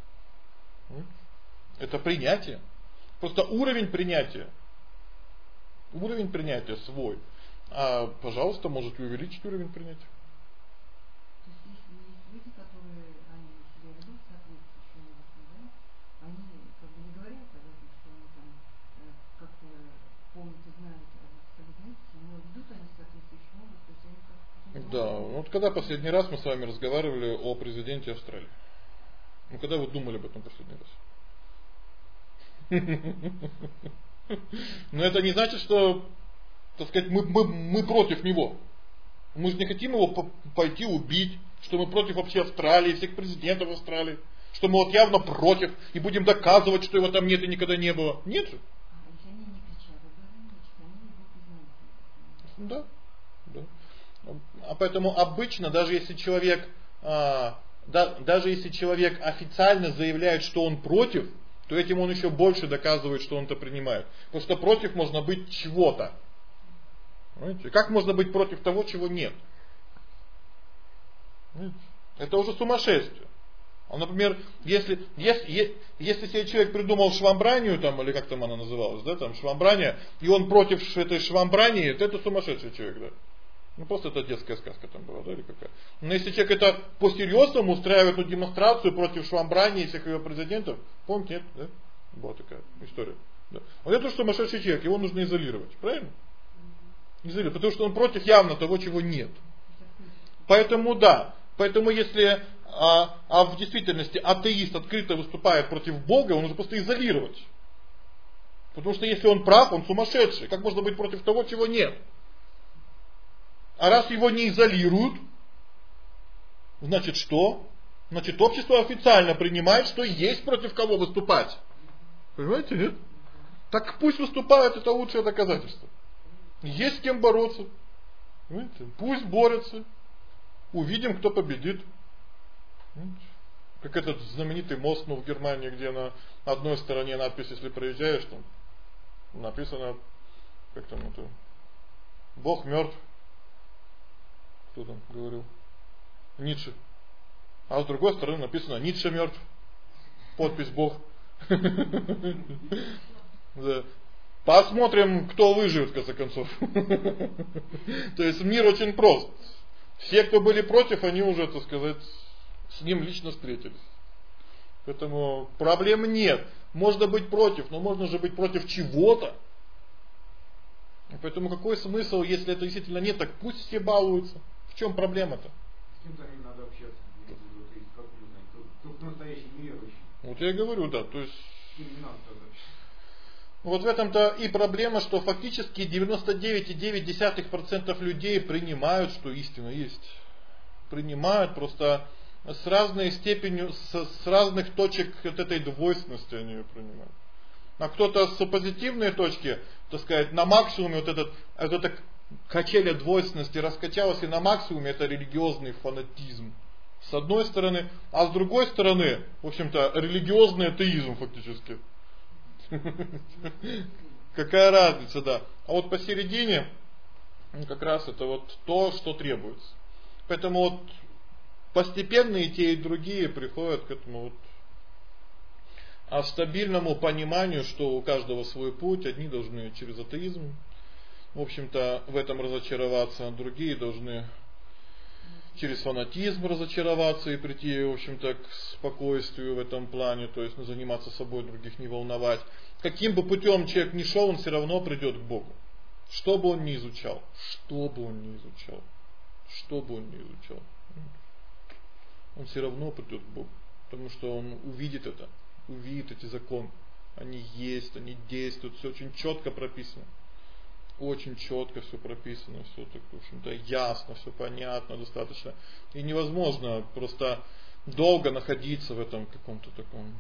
Это принятие. Просто уровень принятия. Уровень принятия свой. А, пожалуйста, можете увеличить уровень принятия.
То есть есть, есть люди, которые они себя ведут соответствующим образом, да? Они как бы не говорят об этом, что они там э, как-то помнят и знают об абсолютной истине, но ведут они соответствующим образом, то есть они как-то...
Да, вот когда последний раз мы с вами разговаривали о президенте Австралии? Ну когда вы думали об этом последний раз? Но это не значит, что, так сказать, мы, мы, мы против него. Мы же не хотим его пойти убить, что мы против вообще Австралии, всех президентов Австралии, что мы вот явно против и будем доказывать, что его там нет и никогда не было. Нет же.
А если они не кричат, они его признают.
Да, да. А поэтому обычно, даже если человек, а, да, даже если человек официально заявляет, что он против, то этим он еще больше доказывает, что он это принимает. Потому что против можно быть чего-то. Понимаете? Как можно быть против того, чего нет? Это уже сумасшествие. А, например, если, если, если себе человек придумал швамбранию, там, или как там она называлась, да, там, швамбрания, и он против этой швамбрании, то это сумасшедший человек, да. Ну просто это детская сказка там была, да, или какая. Но если человек это по-серьезному устраивает ну, демонстрацию против швамбрании и всех ее президентов, помните, нет, да? Была такая история. Да. Вот это сумасшедший человек, его нужно изолировать, правильно? Изолировать, потому что он против явно того, чего нет. Поэтому да, поэтому если а, а в действительности атеист открыто выступает против Бога, он нужно просто изолировать. Потому что если он прав, он сумасшедший. Как можно быть против того, чего нет? А раз его не изолируют, значит что? Значит общество официально принимает, что есть против кого выступать. Понимаете, нет? Так пусть выступают, это лучшее доказательство. Есть с кем бороться. Понимаете? Пусть борются. Увидим, кто победит. Как этот знаменитый мост ну, в Германии, где на одной стороне надпись, если проезжаешь, там написано, как там это, Бог мертв. Кто там говорил? Ницше. А с другой стороны написано Ницше мертв. Подпись Бог. Посмотрим, кто выживет в конце концов. То есть мир очень прост. Все, кто были против, они уже, так сказать, с ним лично встретились. Поэтому проблем нет. Можно быть против, но можно же быть против чего-то. Поэтому какой смысл, если это действительно нет, так пусть все балуются. В чем проблема-то?
С кем-то не надо общаться. Как узнать, кто, кто настоящий верующий.
Вот я и говорю, да. То есть,
с кем не надо тогда общаться.
вот в этом-то и проблема, что фактически девяносто девять и девять десятых процента людей принимают, что истина есть. Принимают просто с разной степенью, с, с разных точек от этой двойственности они ее принимают. А кто-то с позитивной точки, так сказать, на максимуме вот этот, вот эта качеля двойственности раскачалась и на максимуме это религиозный фанатизм. С одной стороны, а с другой стороны, в общем-то, религиозный атеизм фактически. Какая разница, да. А вот посередине, ну, как раз это вот то, что требуется. Поэтому вот постепенно и те, и другие приходят к этому вот а стабильному пониманию, что у каждого свой путь. Одни должны через атеизм, в общем-то, в этом разочароваться, другие должны через фанатизм разочароваться и прийти, в общем-то, к спокойствию в этом плане, то есть ну, заниматься собой, других не волновать. Каким бы путем человек ни шел, он все равно придет к Богу. Что бы он ни изучал, что бы он ни изучал, что бы он ни изучал, он все равно придет к Богу, потому что он увидит это, увидит эти законы. Они есть, они действуют, все очень четко прописано. Очень четко все прописано, все так, в общем-то, ясно, все понятно достаточно. И невозможно просто долго находиться в этом каком-то таком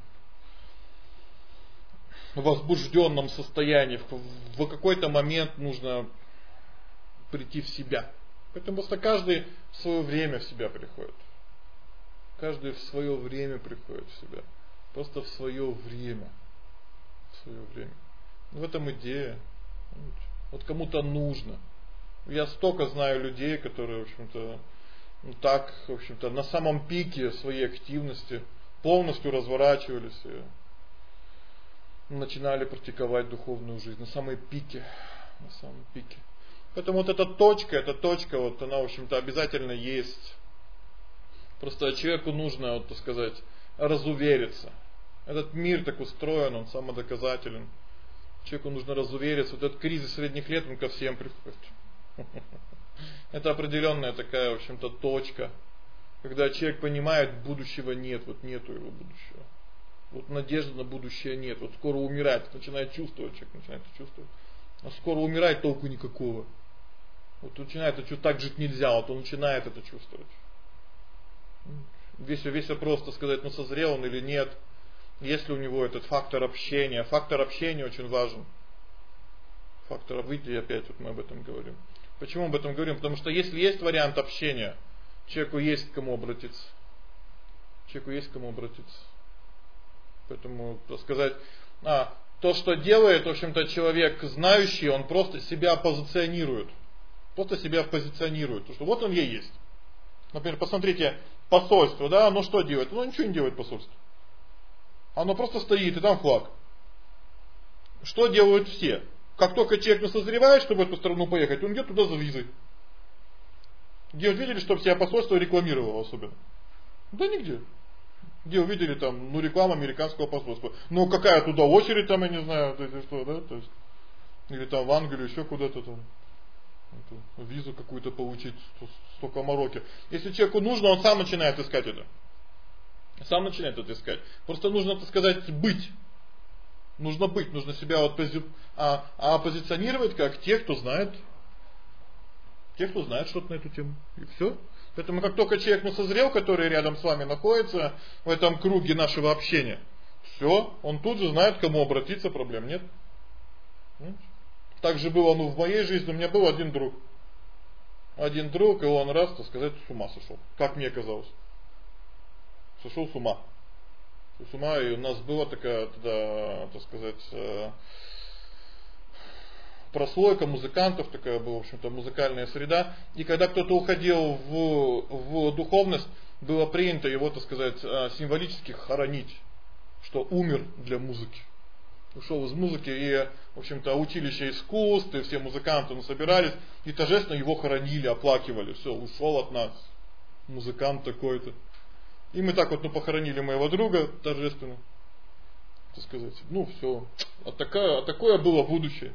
возбужденном состоянии. В какой-то момент нужно прийти в себя. Поэтому просто каждый в свое время в себя приходит. Каждый в свое время приходит в себя. Просто в свое время. В свое время. В этом идея. Вот кому-то нужно. Я столько знаю людей, которые, в общем-то, ну, так, в общем-то, на самом пике своей активности полностью разворачивались и начинали практиковать духовную жизнь на самой пике, на самом пике. Поэтому вот эта точка, эта точка, вот она, в общем-то, обязательно есть. Просто человеку нужно, вот, так сказать, разувериться. Этот мир так устроен, он самодоказателен. Человеку нужно разувериться. Вот этот кризис средних лет, он ко всем приходит. Это определенная такая, в общем-то, точка, когда человек понимает, будущего нет, вот нету его будущего. Вот надежды на будущее нет. Вот скоро умирать, начинает чувствовать, человек начинает чувствовать. А скоро умирать толку никакого. Вот начинает это чувствовать, так жить нельзя, вот он начинает это чувствовать. Весь, весь вопрос, так сказать, ну созрел он или нет. Есть ли у него этот фактор общения? Фактор общения очень важен. Фактор выйти, опять вот мы об этом говорим. Почему об этом говорим? Потому что если есть вариант общения, человеку есть к кому обратиться. Человеку есть к кому обратиться. Поэтому, так сказать, а, то, что делает, в общем-то, человек знающий, он просто себя позиционирует. Просто себя позиционирует. Потому что вот он и есть. Например, посмотрите, посольство, да, оно что делает? Оно ничего не делает, посольство. Оно просто стоит, и там флаг. Что делают все? Как только человек созревает, чтобы в эту страну поехать, он идет туда за визой. Где увидели, чтобы себя посольство рекламировало особенно? Да нигде. Где увидели там, ну, рекламу американского посольства. Ну, какая туда очередь там, я не знаю, то есть, что, да, то есть, или там в Англию, еще куда-то там. Эту визу какую-то получить, столько мороки. Если человеку нужно, он сам начинает искать это. Сам начинает это искать. Просто нужно, так сказать, быть. Нужно быть, нужно себя вот пози... а, а позиционировать как те, кто знает, те, кто знает что-то на эту тему. И все. Поэтому как только человек ну, созрел, который рядом с вами находится, в этом круге нашего общения, все, он тут же знает, к кому обратиться, проблем нет. Так же было ну, в моей жизни, у меня был один друг. Один друг, и он раз, так сказать, с ума сошел. Как мне казалось. Сошел с ума. С ума, и у нас была такая, тогда, так сказать, прослойка музыкантов, такая была, в общем-то, музыкальная среда. И когда кто-то уходил в, в духовность, было принято его, так сказать, символически хоронить, что умер для музыки. Ушел из музыки, и, в общем-то, училище искусств, и все музыканты ну, собирались, и торжественно его хоронили, оплакивали. Все, ушел от нас музыкант такой-то. И мы так вот ну, похоронили моего друга торжественно. Так сказать, ну все. А, такая, а такое было будущее.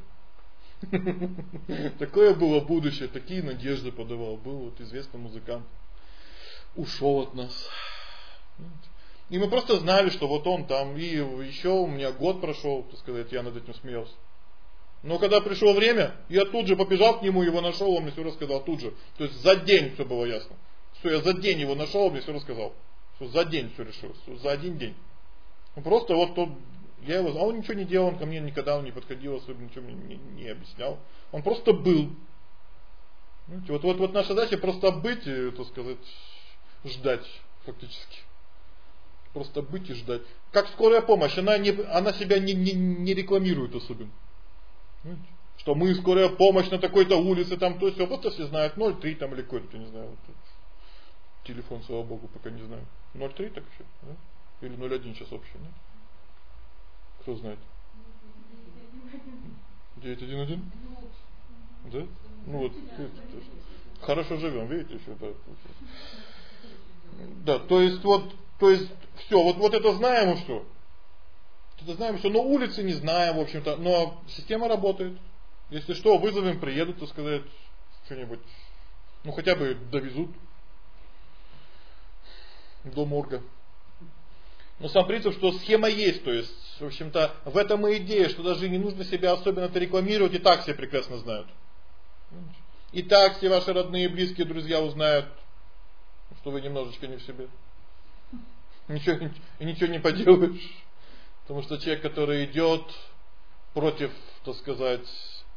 Такое было будущее, такие надежды подавал. Был вот известный музыкант. Ушел от нас. И мы просто знали, что вот он там. И еще у меня год прошел, так сказать, я над этим смеялся. Но когда пришло время, я тут же побежал к нему, его нашел, он мне все рассказал тут же. То есть за день все было ясно. Все, я за день его нашел, он мне все рассказал. Что за день все решилось, за один день. Просто вот тот, я его, а он ничего не делал, он ко мне никогда он не подходил, особенно ничего мне не, не объяснял. Он просто был. Вот, вот, вот наша задача просто быть и, так сказать, ждать фактически. Просто быть и ждать. Как скорая помощь, она, не, она себя не, не, не рекламирует особенно. Что мы скорая помощь на такой-то улице, там то все, просто все знают ноль три там или какой-то, не знаю. Вот, телефон, слава богу, пока не знаю. ноль три так еще, да? Или ноль один сейчас общий, нет? Кто знает? девять один один? Да? Ну вот, хорошо живем, видите, еще да. Да, то есть вот, то есть все, вот вот это знаем и что? Это знаем все, но улицы не знаем, в общем-то, но система работает. Если что, вызовем, приедут, так сказать, что-нибудь, ну хотя бы довезут до морга. Но сам принцип, что схема есть, то есть, в общем-то, в этом и идея, что даже не нужно себя особенно-то рекламировать, и так все прекрасно знают. И так все ваши родные, близкие, друзья узнают, что вы немножечко не в себе. Ничего, и ничего не поделаешь. Потому что человек, который идет против, так сказать,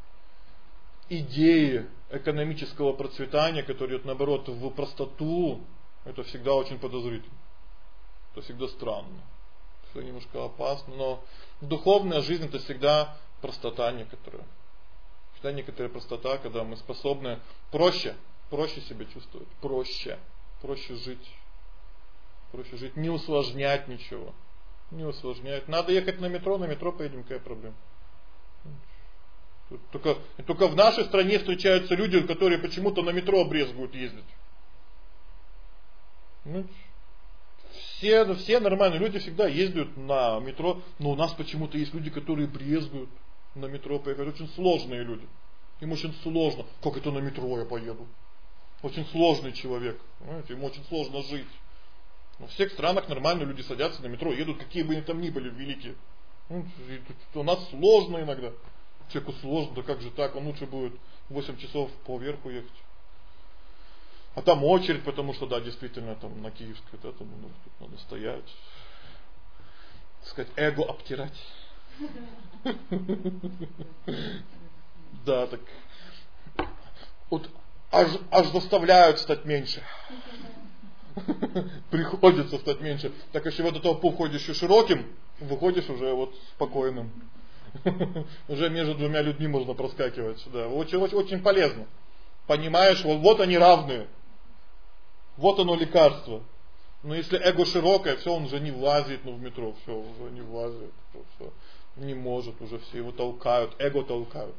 идеи экономического процветания, который идет, наоборот, в простоту, это всегда очень подозрительно. Это всегда странно. Все немножко опасно, но духовная жизнь это всегда простота некоторая. Всегда некоторая простота, когда мы способны проще, проще себя чувствовать, проще, проще жить. Проще жить, не усложнять ничего. Не усложнять. Надо ехать на метро, на метро поедем, какая проблема. Только, только в нашей стране встречаются люди, которые почему-то на метро брезгуют ездить. Ну, все, все нормальные люди всегда ездят на метро, но у нас почему-то есть люди, которые брезгуют на метро поехать. Очень сложные люди. Им очень сложно. Как это на метро я поеду? Очень сложный человек. Понимаете? Ему очень сложно жить. Но в всех странах нормальные люди садятся на метро, едут, какие бы они там ни были великие. У нас сложно иногда. Человеку сложно, да как же так, он лучше будет восемь часов по верху ехать. А там очередь, потому что, да, действительно, там на Киевской, да, там ну, тут надо стоять, так сказать, эго обтирать. Да, так. Вот аж, аж заставляют стать меньше. Приходится стать меньше. Так если вот этого толпу входишь еще широким, выходишь уже вот спокойным. Уже между двумя людьми можно проскакивать. Да, очень, очень, очень полезно. Понимаешь, вот, вот они равные. Вот оно лекарство. Но если эго широкое, все, он уже не влазит ну, в метро, все, уже не влазит, все, не может, уже все его толкают, эго толкают.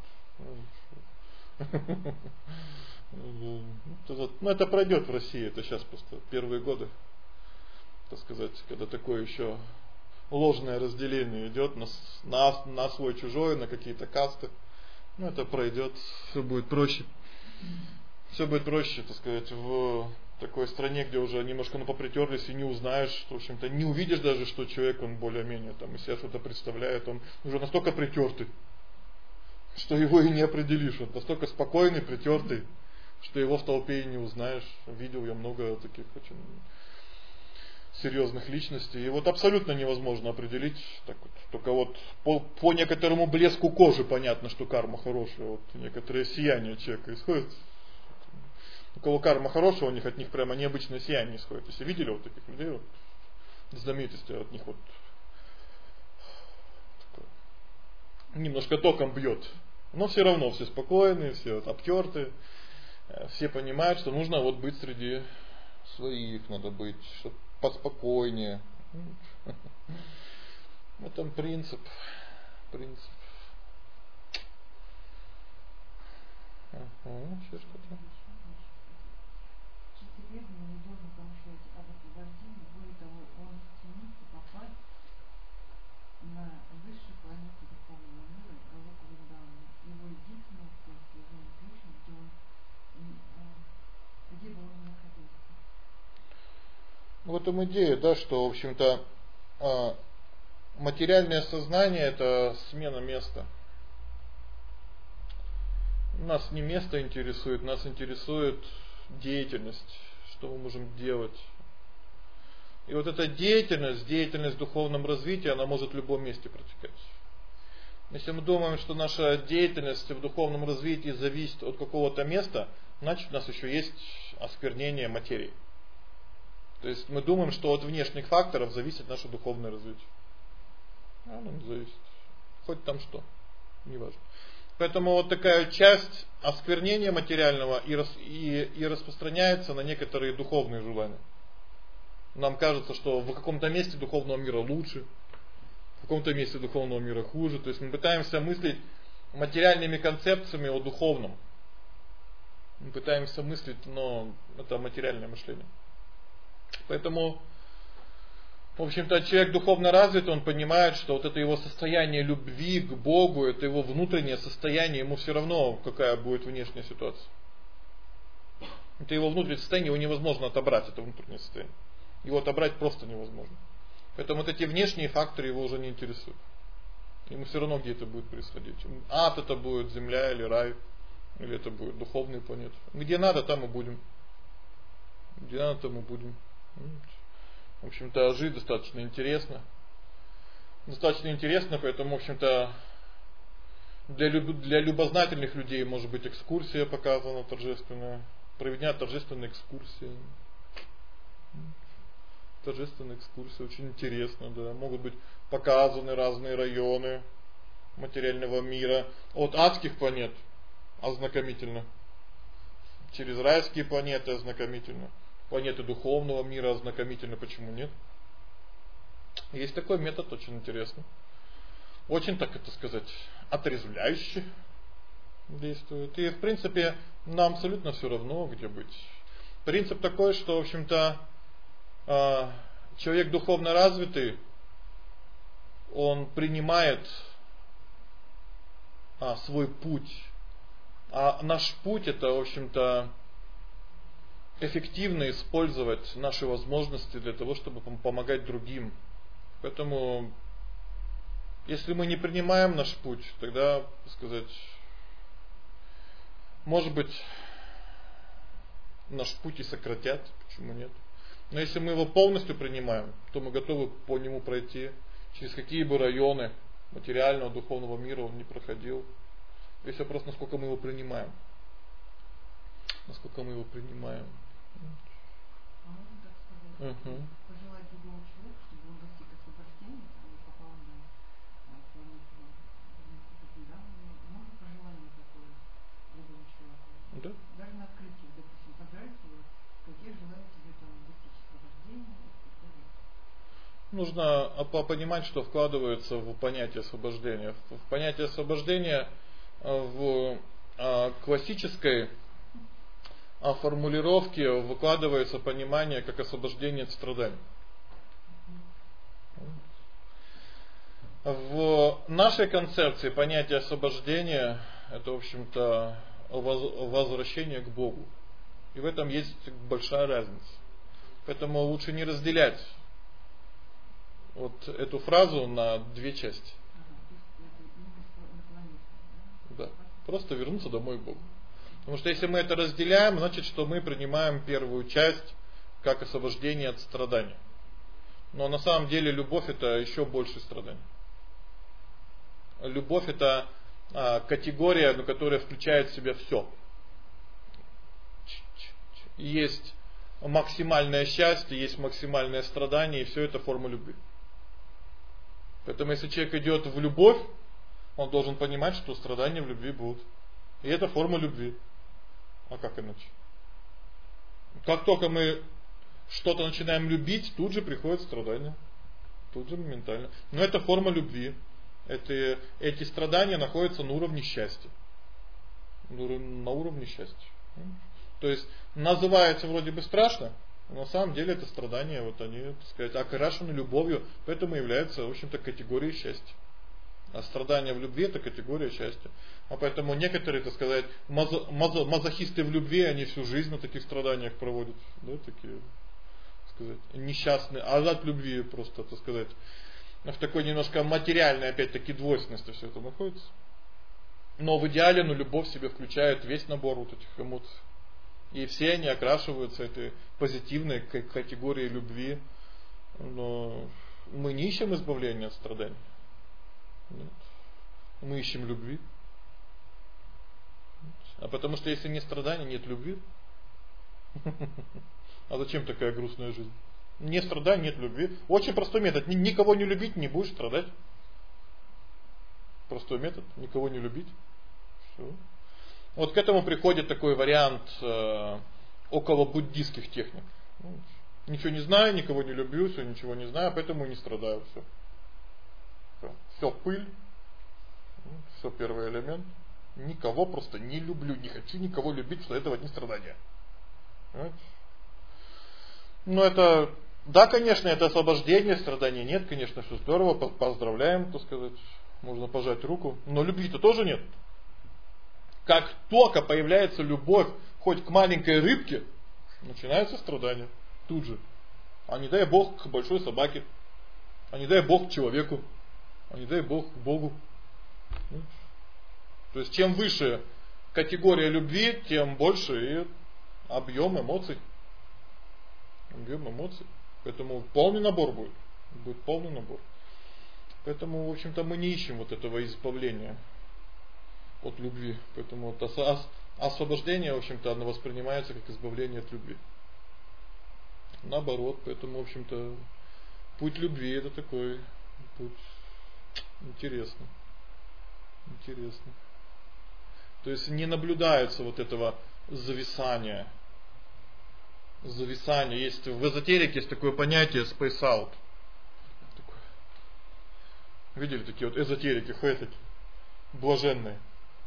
Ну это пройдет в России, это сейчас просто первые годы, так сказать, когда такое еще ложное разделение идет на, на, на свой-чужой, на какие-то касты. Ну это пройдет, все будет проще. Все будет проще, так сказать, в такой стране, где уже немножко ну, попритерлись и не узнаешь, в общем-то, не увидишь даже, что человек, он более-менее там из себя что-то представляет, он уже настолько притертый, что его и не определишь, он настолько спокойный, притертый, что его в толпе и не узнаешь. Видел я много таких очень серьезных личностей, и вот абсолютно невозможно определить, так вот, только вот по, по некоторому блеску кожи понятно, что карма хорошая, вот некоторое сияние человека исходит. У кого карма хорошая, у них от них прямо необычное сияние исходит. Если видели вот таких людей, вот, знаменитости от них вот такое, немножко током бьет. Но все равно все спокойные, все вот обтертые, все понимают, что нужно вот быть среди своих, надо быть, чтобы поспокойнее. В этом принцип, принцип. Ага, еще что-то.
Преданный не должен помышлять об освобождении, более того, он стремится попасть на высшие планеты духовного мира, Галоку Вриндавана. Его единственное служение Кришне, где он, где бы он ни находился.
В этом идея, да, что, в общем-то, материальное сознание это смена места. Нас не место интересует, нас интересует деятельность. Что мы можем делать. И вот эта деятельность, деятельность в духовном развитии, она может в любом месте протекать. Если мы думаем, что наша деятельность в духовном развитии зависит от какого-то места, значит у нас еще есть осквернение материи. То есть мы думаем, что от внешних факторов зависит наше духовное развитие. А оно не зависит. Хоть там что, неважно. Поэтому вот такая часть осквернения материального и, рас, и, и распространяется на некоторые духовные желания. Нам кажется, что в каком-то месте духовного мира лучше, в каком-то месте духовного мира хуже. То есть мы пытаемся мыслить материальными концепциями о духовном. Мы пытаемся мыслить, но это материальное мышление. Поэтому, в общем-то, человек духовно развит, он понимает, что вот это его состояние любви к Богу, это его внутреннее состояние, ему все равно, какая будет внешняя ситуация. Это его внутреннее состояние, его невозможно отобрать, это внутреннее состояние. Его отобрать просто невозможно. Поэтому вот эти внешние факторы его уже не интересуют. Ему все равно, где это будет происходить. Ад это будет, земля или рай, или это будет духовные планеты. Где надо, там и будем. Где надо, там и будем. В общем-то, жить достаточно интересно. Достаточно интересно, поэтому, в общем-то, для, люб... для любознательных людей может быть экскурсия показана торжественная. Проведена торжественная экскурсия. Торжественная экскурсия, очень интересно, да. Могут быть показаны разные районы материального мира. От адских планет ознакомительно. Через райские планеты ознакомительно. Планеты духовного мира ознакомительно, почему нет? Есть такой метод, очень интересный. Очень, так это сказать, отрезвляющий действует. И в принципе нам абсолютно все равно, где быть. Принцип такой, что в общем-то человек духовно развитый, он принимает а, свой путь. А наш путь это, в общем-то, эффективно использовать наши возможности для того, чтобы помогать другим. Поэтому, если мы не принимаем наш путь, тогда, так сказать, может быть, наш путь и сократят, почему нет? Но если мы его полностью принимаем, то мы готовы по нему пройти, через какие бы районы материального, духовного мира он не проходил. Весь вопрос, насколько мы его принимаем. Насколько мы его принимаем.
А можно так сказать,
Угу.
пожелать другому человеку, чтобы он достиг освобождения, там, и попал на планету, можно пожелание такое другому человеку?
Да.
Даже на открытии, допустим, поздравить его, какие желаю тебе там достичь освобождения и так далее.
Нужно понимать, что вкладывается в понятие освобождения. В понятие освобождения в классической формулировке выкладывается понимание как освобождение от страданий. В нашей концепции понятие освобождения это, в общем-то, возвращение к Богу. И в этом есть большая разница. Поэтому лучше не разделять вот эту фразу на две части. Да. Просто вернуться домой к Богу. Потому что если мы это разделяем, значит, что мы принимаем первую часть как освобождение от страданий. Но на самом деле любовь это еще больше страданий. Любовь это а, категория, ну, которая включает в себя все. Есть максимальное счастье, есть максимальное страдание, и все это форма любви. Поэтому если человек идет в любовь, он должен понимать, что страдания в любви будут. И это форма любви. А как иначе? Как только мы что-то начинаем любить, тут же приходит страдание. Тут же моментально. Но это форма любви. Это, эти страдания находятся на уровне счастья. На уровне счастья. То есть называется вроде бы страшно, но на самом деле это страдания, вот они, так сказать, окрашены любовью, поэтому являются, в общем-то, категорией счастья. А страдания в любви это категория счастья. А поэтому некоторые, так сказать, мазо, мазо, мазохисты в любви, они всю жизнь на таких страданиях проводят, да, такие, так сказать, несчастные, а от любви просто, так сказать, в такой немножко материальной, опять-таки, двойственности все это находится. Но в идеале, ну, любовь в себе включает весь набор вот этих эмоций. И все они окрашиваются этой позитивной категорией любви. Но мы не ищем избавления от страданий. Нет. Мы ищем любви. А потому что если нет страданий, нет любви. А зачем такая грустная жизнь? Нет страданий, нет любви. Очень простой метод. Никого не любить, не будешь страдать. Простой метод. Никого не любить. Все. Вот к этому приходит такой вариант э, около буддийских техник. Ничего не знаю, никого не люблю, все ничего не знаю, поэтому и не страдаю. Все. Все, все пыль. Все первый элемент. Никого просто не люблю, не хочу никого любить, что этого одни страдания. Понимаете? Ну это, да, конечно, это освобождение страданий. Нет, конечно, все здорово, поздравляем, так сказать. Можно пожать руку. Но любви-то тоже нет. Как только появляется любовь хоть к маленькой рыбке, начинаются страдания. Тут же. А не дай Бог к большой собаке. А не дай Бог к человеку. А не дай Бог к Богу. То есть чем выше категория любви, тем больше и объем эмоций. Объем эмоций. Поэтому полный набор будет. Будет полный набор. Поэтому, в общем-то, мы не ищем вот этого избавления от любви. Поэтому вот освобождение, в общем-то, оно воспринимается как избавление от любви. Наоборот, поэтому, в общем-то, путь любви это такой путь интересный. Интересный. То есть не наблюдается вот этого зависания. Зависания. Есть в эзотерике есть такое понятие space out. Такое. Видели такие вот эзотерики, ходят блаженные.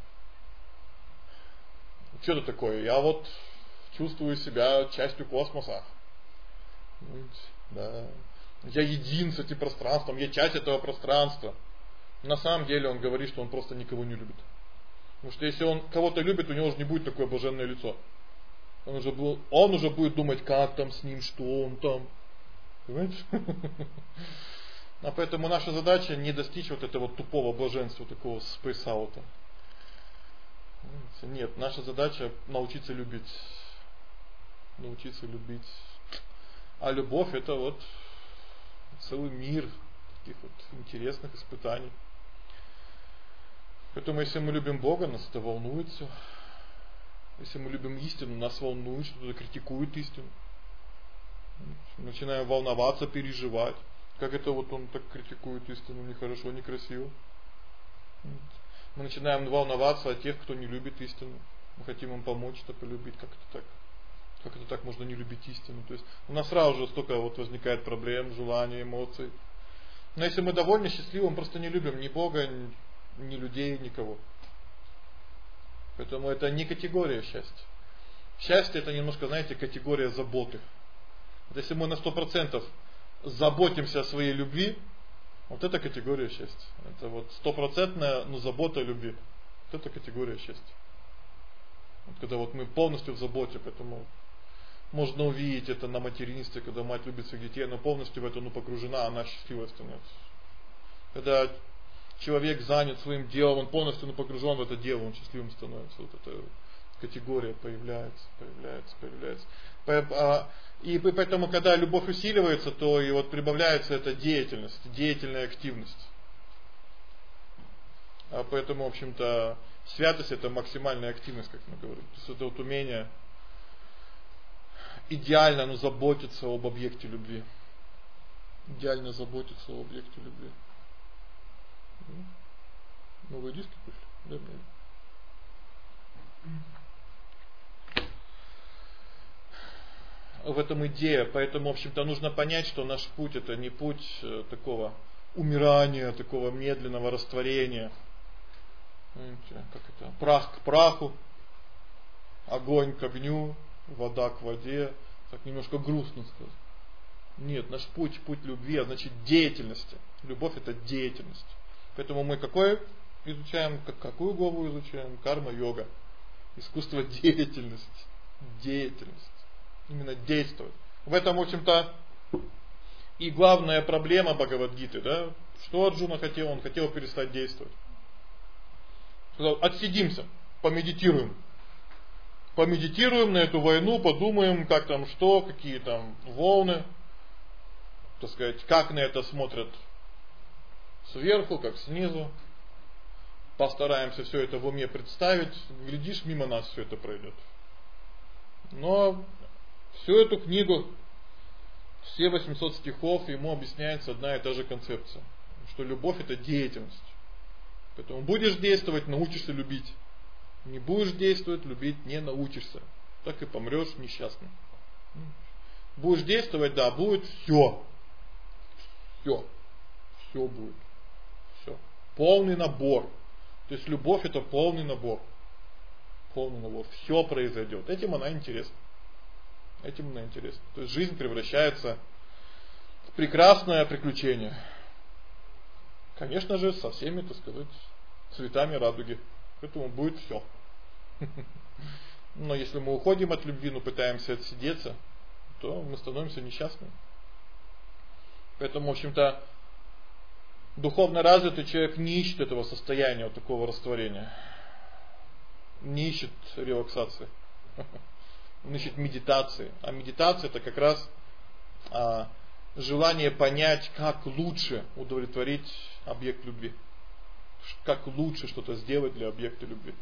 Что это такое? Я вот чувствую себя частью космоса. Да. Я един с этим пространством, я часть этого пространства. На самом деле он говорит, что он просто никого не любит. Потому что если он кого-то любит, у него уже не будет такое блаженное лицо. Он уже, был, он уже будет думать, как там с ним, что он там. Понимаете? А поэтому наша задача не достичь вот этого тупого блаженства, такого спейс-аута. Нет, наша задача научиться любить. Научиться любить. А любовь это вот целый мир таких вот интересных испытаний. Поэтому если мы любим Бога, нас это волнует все. Если мы любим истину, нас волнует, что кто-то критикует истину. Начинаем волноваться, переживать. Как это вот он так критикует истину, нехорошо, некрасиво. Мы начинаем волноваться о тех, кто не любит истину. Мы хотим им помочь, это полюбить. Как это так? Как это так можно не любить истину? То есть у нас сразу же столько вот возникает проблем, желаний, эмоций. Но если мы довольны, счастливы, мы просто не любим ни Бога, ни, ни людей, никого. Поэтому это не категория счастья. Счастье это немножко, знаете, категория заботы. Вот если мы на сто процентов заботимся о своей любви, вот это категория счастья. Это вот стопроцентная, ну, забота о любви. Вот это категория счастья. Вот когда вот мы полностью в заботе, поэтому можно увидеть это на материнстве, когда мать любит своих детей, но полностью в это ну, погружена, она счастливой становится. Когда человек занят своим делом, он полностью ну, погружен в это дело, он счастливым становится. Вот эта категория появляется, появляется, появляется. И поэтому, когда любовь усиливается, то и вот прибавляется эта деятельность, деятельная активность. А поэтому, в общем-то, святость это максимальная активность, как мы говорим. То есть это вот умение идеально ну, заботиться об объекте любви. Идеально заботиться об объекте любви. Новые диски пришли? Да, да. В этом идея, поэтому, в общем-то, нужно понять, что наш путь это не путь такого умирания, такого медленного растворения. Знаете, как это? Прах к праху, огонь к огню, вода к воде. Так немножко грустно сказать. Нет, наш путь, путь любви, а значит деятельности. Любовь это деятельность. Поэтому мы какое изучаем, какую главу изучаем? Карма-йога. Искусство деятельности. Деятельность. Именно действовать. В этом, в общем-то, и главная проблема Бхагавад-гиты, да? Что Арджуна хотел? Он хотел перестать действовать. Сказал, отсидимся, помедитируем. Помедитируем на эту войну, подумаем, как там что, какие там волны, так сказать, как на это смотрят сверху, как снизу. Постараемся все это в уме представить, глядишь, мимо нас все это пройдет. Но всю эту книгу, все восемьсот стихов, ему объясняется одна и та же концепция, что любовь это деятельность. Поэтому будешь действовать, научишься любить. Не будешь действовать, любить не научишься. Так и помрешь несчастным. Будешь действовать, да, будет все. Все. Все будет. Все. Полный набор. То есть любовь это полный набор. Полный набор. Все произойдет. Этим она интересна. Этим она интересна. То есть жизнь превращается в прекрасное приключение. Конечно же, со всеми, так сказать, цветами радуги. Поэтому будет все. Но если мы уходим от любви, но пытаемся отсидеться, то мы становимся несчастными. Поэтому, в общем-то, духовно развитый человек не ищет этого состояния, вот такого растворения. Не ищет релаксации. Он ищет медитации. А медитация это как раз а, желание понять, как лучше удовлетворить объект любви. Как лучше что-то сделать для объекта любви.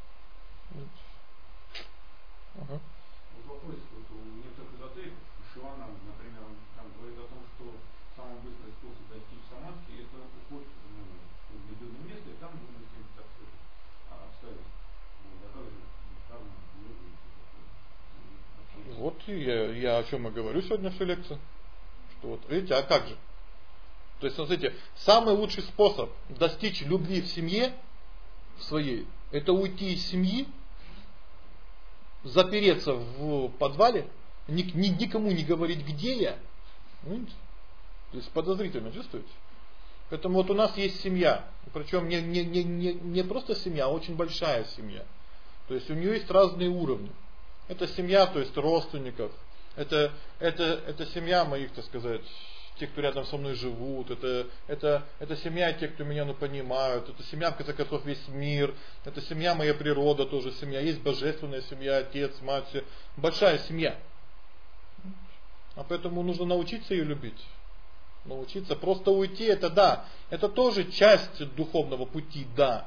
Ага.
Вот вопрос, вот у некоторых эзотериков, Шивана, например, он там говорит о том, что самый быстрый способ достичь самадхи это уход ну, в уединенное место, и там нужно с ним так сказать обставить. Вот, а как же карма, йога и все такое?
Вот я, я о чем и говорю сегодня всю лекцию. Что вот, видите, а как же? То есть, смотрите, самый лучший способ достичь любви в семье своей, это уйти из семьи, запереться в подвале, ни, ни, никому не говорить, где я. Видите? То есть подозрительно, чувствуете? Поэтому вот у нас есть семья. Причем не, не, не, не, не просто семья, а очень большая семья. То есть у нее есть разные уровни. Это семья, то есть родственников. Это, это, это семья моих, так сказать, тех, кто рядом со мной живут. Это, это, это семья тех, кто меня ну, понимают. Это семья, в конце концов, весь мир. Это семья, моя природа тоже семья. Есть божественная семья, отец, мать. Большая семья. А поэтому нужно научиться ее любить. Научиться. Просто уйти, это да. Это тоже часть духовного пути, да.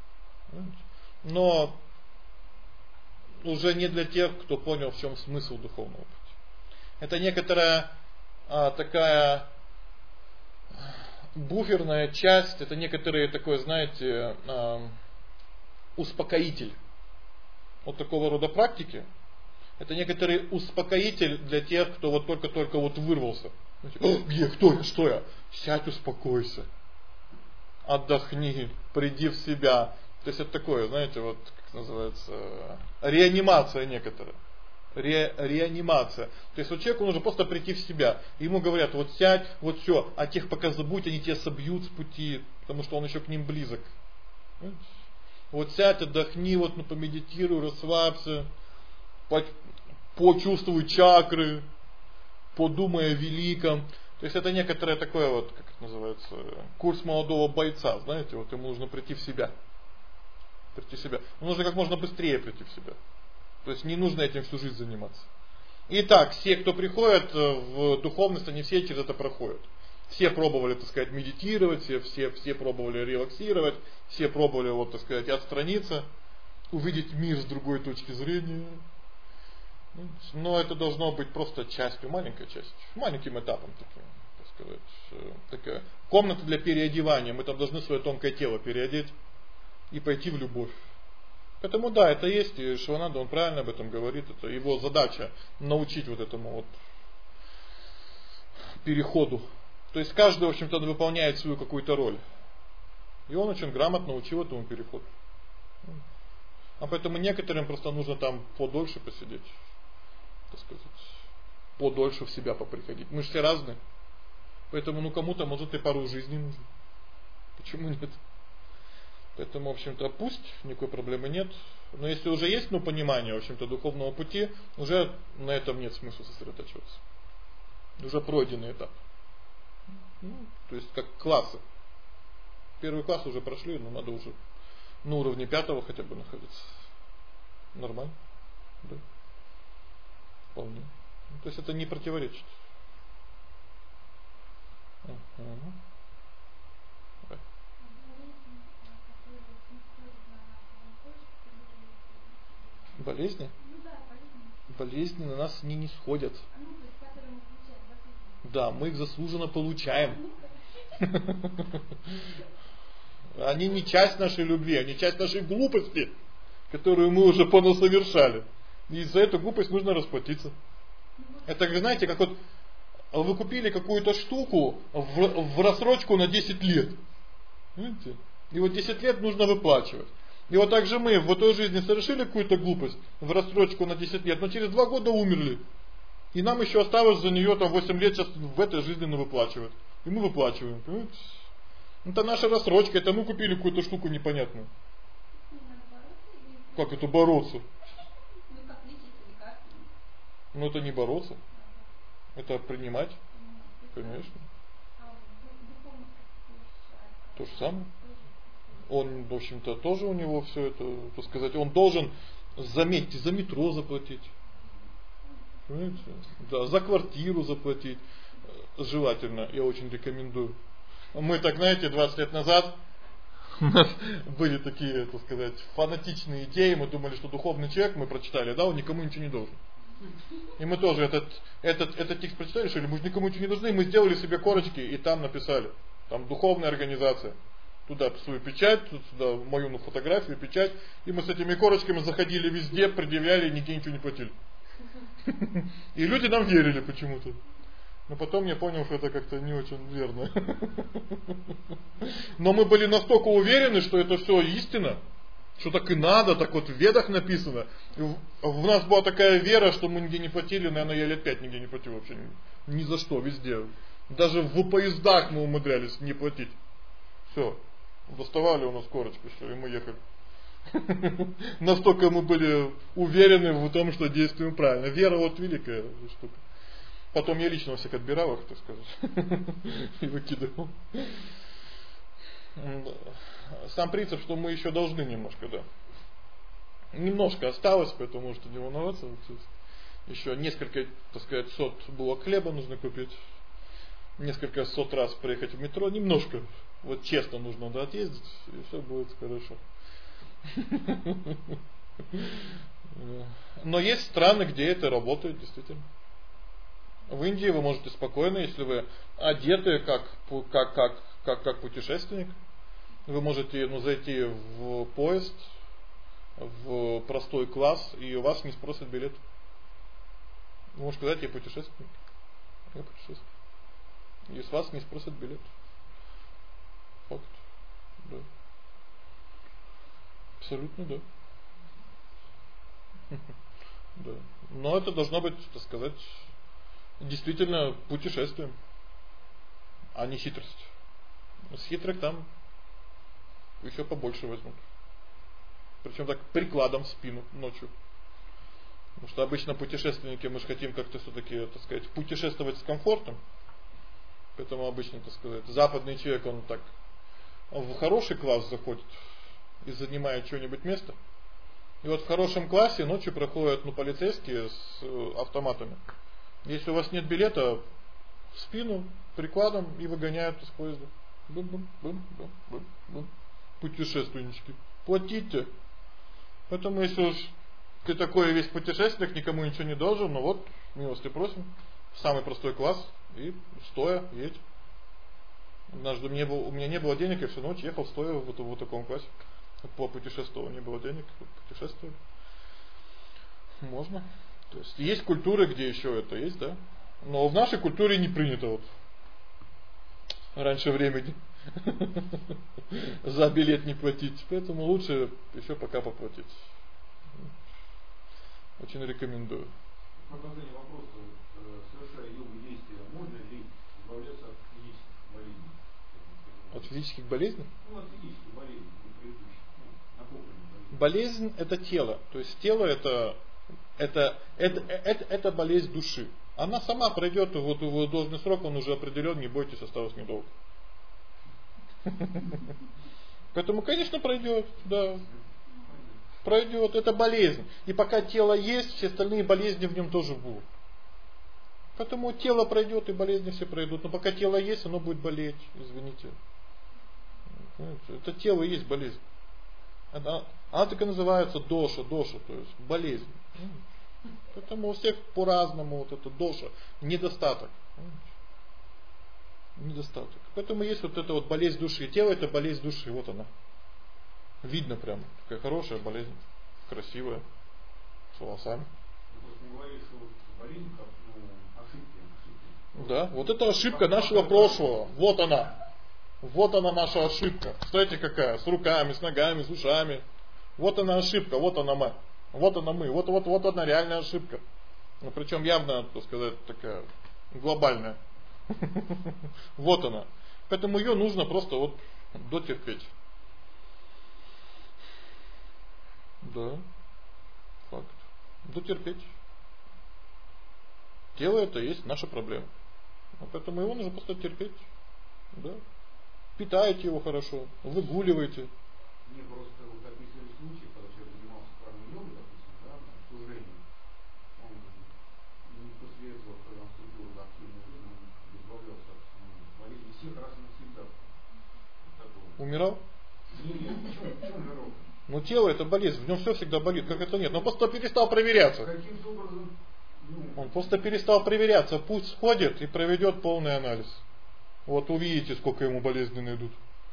Но уже не для тех, кто понял, в чем смысл духовного пути. Это некоторая а, такая буферная часть, это некоторые такой, знаете, а, успокоитель. Вот такого рода практики. Это некоторый успокоитель для тех, кто вот только-только вот вырвался. Где, кто я, что я? Сядь, успокойся. Отдохни, приди в себя. То есть это такое, знаете, вот как называется, реанимация некоторая. Ре, реанимация. То есть вот человеку нужно просто прийти в себя. Ему говорят, вот сядь, вот все, а тех пока забудь, они тебя собьют с пути, потому что он еще к ним близок. Вот сядь, отдохни, вот ну, помедитируй, расслабься, почувствуй чакры, подумай о великом. То есть это некоторое такое вот, как это называется, курс молодого бойца, знаете, вот ему нужно прийти в себя. Прийти в себя. Но нужно как можно быстрее прийти в себя. То есть не нужно этим всю жизнь заниматься. Итак, все, кто приходит в духовность, они все через это проходят. Все пробовали, так сказать, медитировать, все, все, все пробовали релаксировать, все пробовали, вот, так сказать, отстраниться, увидеть мир с другой точки зрения. Но это должно быть просто частью, маленькой частью, маленьким этапом таким, так сказать, такая комната для переодевания. Мы там должны свое тонкое тело переодеть и пойти в любовь. Поэтому да, это есть, и Шивананда, он правильно об этом говорит, это его задача научить вот этому вот переходу. То есть каждый, в общем-то, выполняет свою какую-то роль. И он очень грамотно учил этому переходу. А поэтому некоторым просто нужно там подольше посидеть, так сказать, подольше в себя поприходить. Мы же все разные. Поэтому ну кому-то может и пару жизней нужно. Почему нет? Поэтому, в общем-то, пусть, никакой проблемы нет. Но если уже есть ну, понимание, в общем-то, духовного пути, уже на этом нет смысла сосредотачиваться. Уже пройденный этап. Ну, то есть как классы. Первый класс уже прошли, но надо уже на уровне пятого хотя бы находиться. Нормально? Да. Вполне. Ну, то есть это не противоречит. Угу. Да. Болезни? Болезни на нас не нисходят. Да, мы их заслуженно получаем. Они не часть нашей любви, они часть нашей глупости, которую мы уже понасовершали. И за эту глупость нужно расплатиться. Это, знаете, как вот вы купили какую-то штуку в, в рассрочку на десять лет. Видите? И вот десять лет нужно выплачивать. И вот так же мы в этой жизни совершили какую-то глупость в рассрочку на десять лет, но через два года умерли. И нам еще осталось за нее там восемь лет сейчас в этой жизни на выплачивать. И мы выплачиваем. Понимаете? Это наша рассрочка, это мы купили какую-то штуку непонятную. Как это бороться? Ну это не бороться. Это принимать. Конечно. То же самое. Он, в общем-то, тоже у него все это, так сказать, он должен, заметьте, за метро заплатить. Понимаете? Да, за квартиру заплатить. Желательно, я очень рекомендую. Мы так, знаете, двадцать лет назад у нас были такие, так сказать, фанатичные идеи. Мы думали, что духовный человек, мы прочитали, да, он никому ничего не должен. И мы тоже этот, этот, этот текст прочитали, что ли, мы же никому ничего не должны. И мы сделали себе корочки и там написали. Там духовная организация. Туда свою печать, сюда мою ну, фотографию, печать. И мы с этими корочками заходили везде, предъявляли, и нигде ничего не платили. И люди нам верили почему-то. Но потом я понял, что это как-то не очень верно. Но мы были настолько уверены, что это все истина, что так и надо, так вот в Ведах написано. В нас была такая вера, что мы нигде не платили, наверное, я лет пять нигде не платил вообще. Ни за что, везде. Даже в поездах мы умудрялись не платить. Все. Доставали у нас корочку, все, и мы ехали. Настолько мы были уверены в том, что действуем правильно. Вера вот великая штука. Потом я лично всех отбирал их, так сказать, и выкидывал. Сам принцип, что мы еще должны немножко, да. Немножко осталось, поэтому можете не волноваться. Еще несколько, так сказать, сот булок хлеба нужно купить. Несколько сот раз проехать в метро. Немножко, вот честно нужно да, отъездить, и все будет хорошо. Но есть страны, где это работает действительно. В Индии вы можете спокойно, если вы одеты как, как, как, как, как путешественник, вы можете ну, зайти в поезд, в простой класс, и у вас не спросят билет. Вы можете сказать, я путешественник. Я путешественник. И с вас не спросят билет. Факт. Да. Абсолютно да. Да. Но это должно быть, так сказать, действительно путешествием, а не хитрость. С хитрых там еще побольше возьмут. Причем так прикладом в спину ночью. Потому что обычно путешественники, мы же хотим как-то все-таки, так сказать, путешествовать с комфортом. Поэтому обычно, так сказать, западный человек, он так в хороший класс заходит и занимает что-нибудь место. И вот в хорошем классе ночью проходят ну, полицейские с автоматами. Если у вас нет билета, в спину прикладом и выгоняют из поезда. Бум-бум-бум-бум-бум. Путешественнички. Платите. Поэтому если уж ты такой весь путешественник, никому ничего не должен, ну вот, милости просим. Самый простой класс и стоя едь. Однажды мне было, у меня не было денег, я всю ночь ехал стоя в, в, в таком классе. По путешествовал, не было денег, путешествовали. Можно. То есть есть культуры, где еще это есть, да? Но в нашей культуре не принято вот раньше времени за билет не платить. Поэтому лучше еще пока поплатить. Очень рекомендую.
Продолжение вопроса. Совершая йогу действия, можно ли избавляться от физических болезней?
От физических болезней?
Ну, от физических болезней, предыдущих, ну, накопленных болезней.
Болезнь это тело. То есть тело это Это, это, это, это болезнь души. Она сама пройдет, вот его должный срок, он уже определен, не бойтесь, осталось недолго. Поэтому, конечно, пройдет, да. Пройдет, это болезнь. И пока тело есть, все остальные болезни в нем тоже будут. Поэтому тело пройдет, и болезни все пройдут. Но пока тело есть, оно будет болеть, извините. Это тело и есть болезнь. Она, она так и называется доша, доша, то есть болезнь. Поэтому у всех по-разному вот это доша, недостаток. Недостаток. Поэтому есть вот эта вот болезнь души. Тело это болезнь души, вот она. Видно прям, такая хорошая болезнь. красивая, с волосами.
Мы говорили, что болезнь как ну, ошибки, ошибки.
Да, вот это ошибка нашего прошлого. Вот она. Вот она наша ошибка. Смотрите какая, с руками, с ногами, с ушами. Вот она ошибка, вот она мы. Вот она мы, вот, вот, вот одна реальная ошибка. Ну, причем явно, так сказать, такая глобальная. Вот она. Поэтому ее нужно просто вот дотерпеть. Да, факт. Дотерпеть. Тело это и есть наша проблема. Поэтому его нужно просто терпеть. Да. Питайте его хорошо, выгуливайте.
Мне просто вот описывали случаи, когда человек занимался кармой йогой, допустим, да, на служении. Он ну, после этого, когда он вступил в активную жизнь, он избавлялся от ну, болезни всех раз и навсегда.
Умирал?
Нет, нет, почему, почему умирал?
Ну тело это болезнь, в нем все всегда болит, как это нет. Но он просто перестал проверяться.
Каким-то образом, ну,
Он просто перестал проверяться. Пусть сходит и проведет полный анализ. Вот увидите, сколько ему болезни найдут.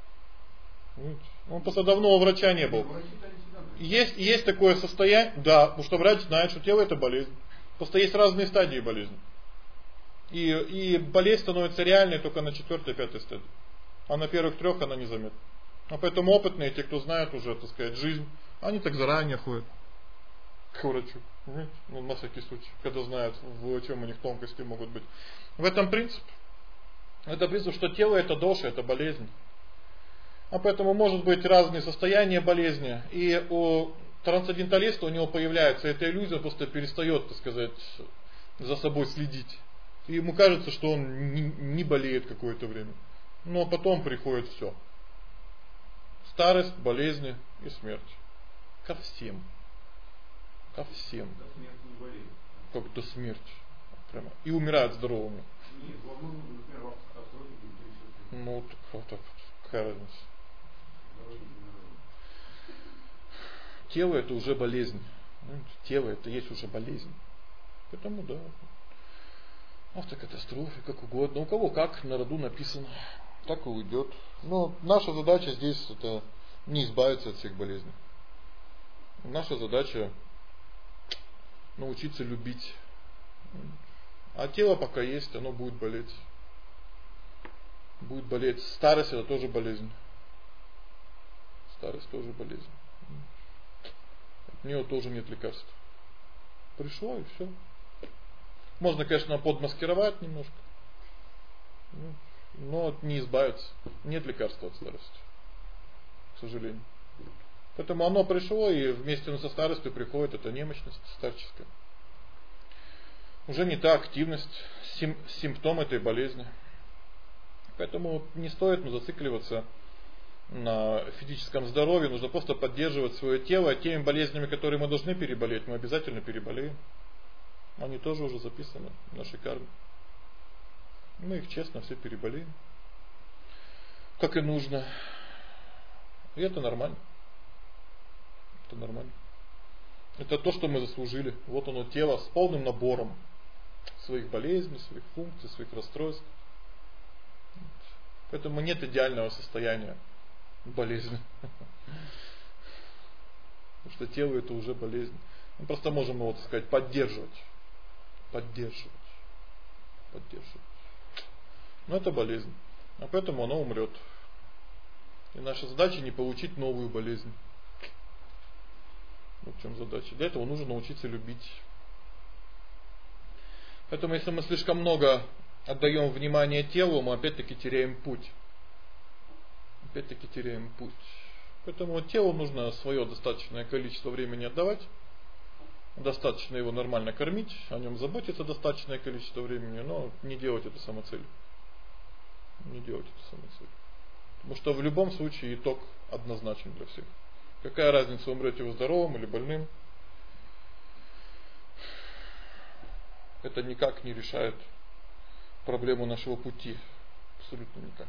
Он просто давно у врача не был. Есть, есть такое состояние, да, потому что врач знает, что тело это болезнь. Просто есть разные стадии болезни. И, и болезнь становится реальной только на четвертой, пятой стадии. А на первых трех она незаметна. А поэтому опытные, те, кто знают уже, так сказать, жизнь, они так заранее ходят к врачу. Ну, на всякий случай, когда знают, в чем у них тонкости могут быть. В этом принцип. Это принцип, что тело это доша, это болезнь. А поэтому может быть разные состояния болезни. И у трансценденталиста у него появляется эта иллюзия, он просто перестает, так сказать, за собой следить. И ему кажется, что он не, не болеет какое-то время. Но потом приходит все. Старость, болезни и смерть. Ко всем. Ко всем.
до смерти не болеет.
Как до смерти. Прямо. И умирают здоровыми.
Нет, возможно, например, в катастрофе или
Ну, так, вот так вот. Какая разница? Тело это уже болезнь. Тело это есть уже болезнь. Поэтому да. Автокатастрофе, как угодно. У кого как на роду написано, так и уйдет. Но наша задача здесь это не избавиться от всех болезней. Наша задача научиться любить. А тело пока есть, оно будет болеть. Будет болеть. Старость это тоже болезнь. Старость тоже болезнь. От нее тоже нет лекарств. Пришло и все. Можно, конечно, подмаскировать немножко. Но не избавиться. Нет лекарства от старости. К сожалению. Поэтому оно пришло, и вместе со старостью приходит эта немощность старческая. Уже не та активность, сим, симптом этой болезни. Поэтому не стоит ну, зацикливаться на физическом здоровье. Нужно просто поддерживать свое тело. Теми болезнями, которые мы должны переболеть, мы обязательно переболеем. Они тоже уже записаны в нашей карме. Мы их честно все переболеем. Как и нужно. И это нормально. Это нормально. Это то, что мы заслужили. Вот оно тело с полным набором своих болезней, своих функций, своих расстройств. Поэтому нет идеального состояния болезни. Потому что тело это уже болезнь. Мы просто можем его, так сказать, поддерживать. Поддерживать. Поддерживать. Но это болезнь. А поэтому оно умрет. И наша задача не получить новую болезнь. Вот в чем задача. Для этого нужно научиться любить. Поэтому если мы слишком много отдаем внимания телу, мы опять-таки теряем путь. Опять-таки теряем путь. Поэтому телу нужно свое достаточное количество времени отдавать. Достаточно его нормально кормить, о нем заботиться достаточное количество времени, но не делать это самоцелью. Не делать это самоцелью. Потому что в любом случае итог однозначен для всех. Какая разница, умрете вы здоровым или больным? Это никак не решает проблему нашего пути. Абсолютно никак.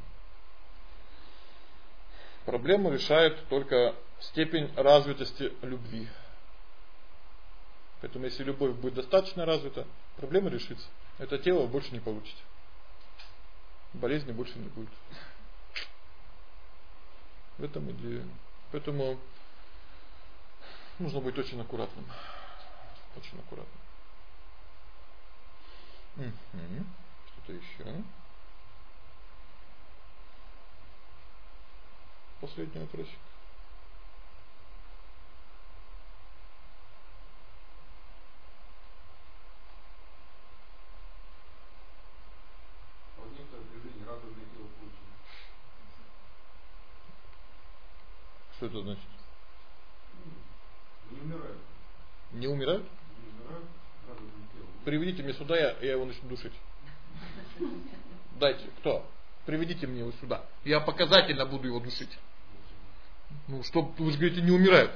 Проблему решает только степень развитости любви. Поэтому если любовь будет достаточно развита, проблема решится. Это тело вы больше не получите. Болезни больше не будет. В этом идея. Поэтому Нужно быть очень аккуратным. Очень аккуратным. Угу. Что-то еще? Последний вопросик.
Вот некоторые при жизни радужное тело получили.
Что это значит?
Не умирают.
Не умирают?
Не умирают радужное тело.
Приведите мне сюда, я, я его начну душить. Дайте, кто? Приведите мне его сюда. Я показательно буду его душить. Ну, что, вы же говорите, не умирают.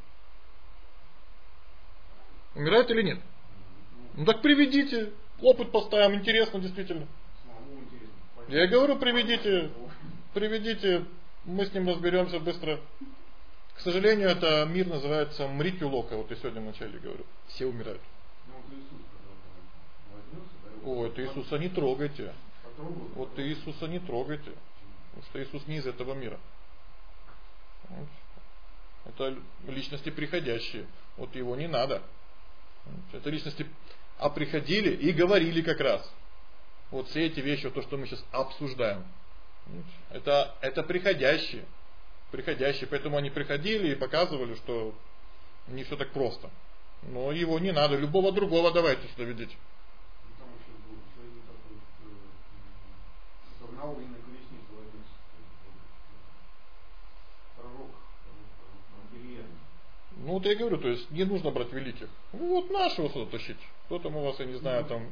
Умирают или нет? Ну так приведите. Опыт поставим, интересно действительно.
Самому интересно.
Я говорю, приведите. Приведите. Мы с ним разберемся быстро. К сожалению, это мир называется мритью лока. Вот я сегодня вначале говорю. Все умирают.
Ну вот Иисус, когда возьмется, да,
О, это Иисуса не трогайте.
потрогал,
Вот Иисуса не трогайте. Потому что Иисус не из этого мира. Это личности приходящие. Вот его не надо. Это личности а приходили и говорили как раз. Вот все эти вещи, то, что мы сейчас обсуждаем. Это, это приходящие. Приходящие. Поэтому они приходили и показывали, что не все так просто. Но его не надо. Любого другого давайте сюда ведите.
там еще был еще один такой, э, который на огненной колеснице возьмется. Пророк, Илья.
Ну вот я говорю, то есть не нужно брать великих. Ну вот нашего сюда тащить. Кто там у вас, я не знаю, там.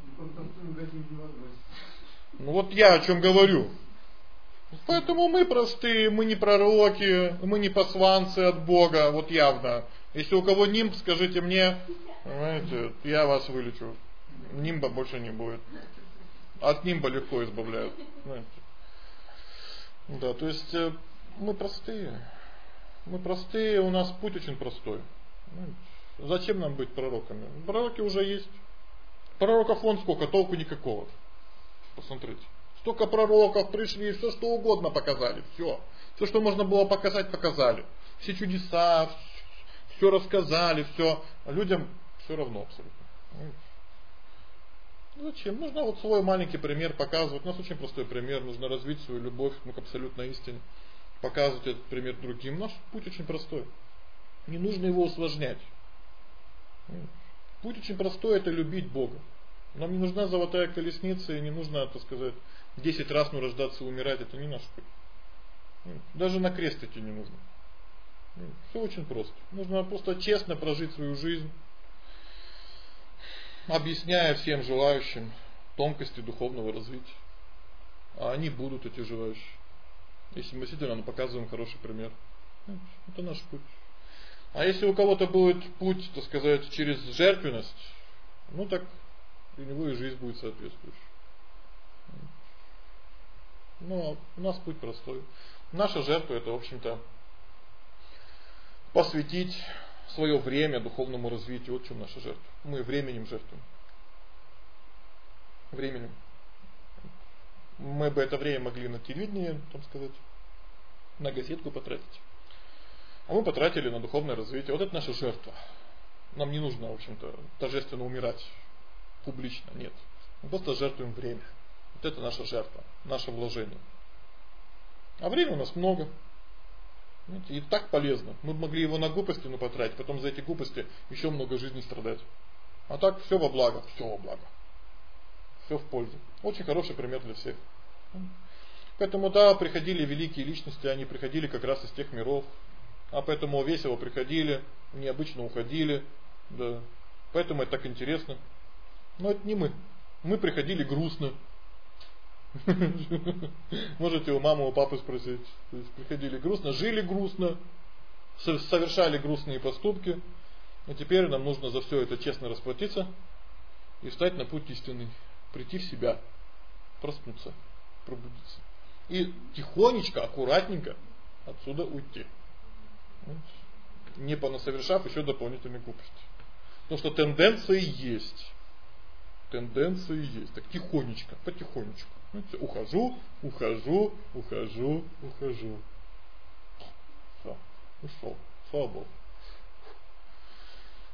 Ну вот я о чем говорю. Поэтому мы простые, мы не пророки, мы не посланцы от Бога, вот явно. Если у кого нимб, скажите мне, понимаете, я вас вылечу. Нимба больше не будет. От нимба легко избавляют. Знаете. Да, то есть мы простые. Мы простые, у нас путь очень простой. Зачем нам быть пророками? Пророки уже есть. Пророков вон сколько, толку никакого. Посмотрите. Столько пророков пришли, все что угодно показали. Все. Все, что можно было показать, показали. Все чудеса, все рассказали, все. А людям все равно абсолютно. Зачем? Нужно вот свой маленький пример показывать. У нас очень простой пример. Нужно развить свою любовь ну, к абсолютной истине. Показывать этот пример другим. Наш путь очень простой. Не нужно его усложнять. Путь очень простой, это любить Бога. Нам не нужна золотая колесница, и не нужно, так сказать, десять раз ну, рождаться и умирать. Это не наш путь. Даже на крест идти не нужно. Все очень просто. Нужно просто честно прожить свою жизнь, объясняя всем желающим тонкости духовного развития. А они будут, эти желающие. Если мы действительно ну, показываем хороший пример. Это наш путь. А если у кого-то будет путь, так сказать, через жертвенность, ну так у него и жизнь будет соответствующей. Но у нас путь простой. Наша жертва это, в общем-то, посвятить свое время духовному развитию. Вот в чем наша жертва. Мы временем жертвуем. Временем. Мы бы это время могли на телевидение, так сказать, на газетку потратить. А мы потратили на духовное развитие. Вот это наша жертва. Нам не нужно, в общем-то, торжественно умирать публично. Нет. Мы просто жертвуем время. Вот это наша жертва, наше вложение. А времени у нас много. И так полезно. Мы могли его на глупости ну, потратить, потом за эти глупости еще много жизней страдать. А так все во благо. Все во благо. Все в пользу. Очень хороший пример для всех. Поэтому да, приходили великие личности, они приходили как раз из тех миров. А поэтому весело приходили, необычно уходили. Да. Поэтому это так интересно. Но это не мы. Мы приходили грустно. Можете у мамы, у папы спросить. То есть приходили грустно, жили грустно, совершали грустные поступки. И теперь нам нужно за все это честно расплатиться и встать на путь истинный. Прийти в себя, проснуться, пробудиться. И тихонечко, аккуратненько отсюда уйти. Не понасовершав еще дополнительной глупости. Потому что тенденции есть. Тенденции есть. Так тихонечко, потихонечку. Знаете, ухожу, ухожу, ухожу, ухожу. Все, ушел. Слава Богу.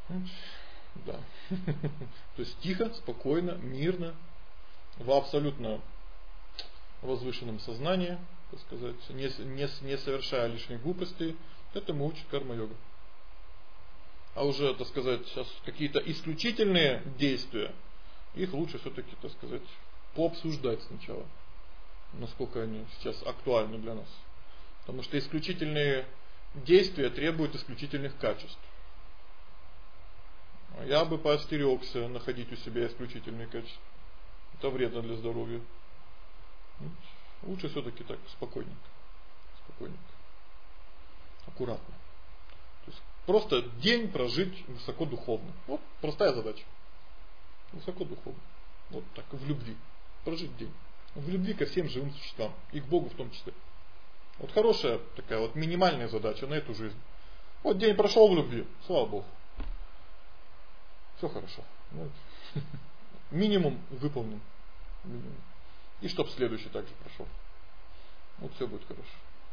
Да. То есть тихо, спокойно, мирно, в абсолютно возвышенном сознании, так сказать, не, не, не совершая лишних глупостей, этому учит карма-йога. А уже, так сказать, какие-то исключительные действия, их лучше все-таки, так сказать, пообсуждать сначала, насколько они сейчас актуальны для нас. Потому что исключительные действия требуют исключительных качеств. Я бы поостерегся находить у себя исключительные качества. Это вредно для здоровья. Лучше все-таки так, спокойненько. Спокойненько. Аккуратно. То есть просто день прожить высокодуховно. Вот простая задача. Высокодуховно. Вот так, в любви. Прожить день. В любви ко всем живым существам. И к Богу в том числе. Вот хорошая такая вот минимальная задача на эту жизнь. Вот день прошел в любви. Слава Богу. Все хорошо. Минимум выполнен. Минимум. И чтоб следующий также прошел. Вот все будет хорошо.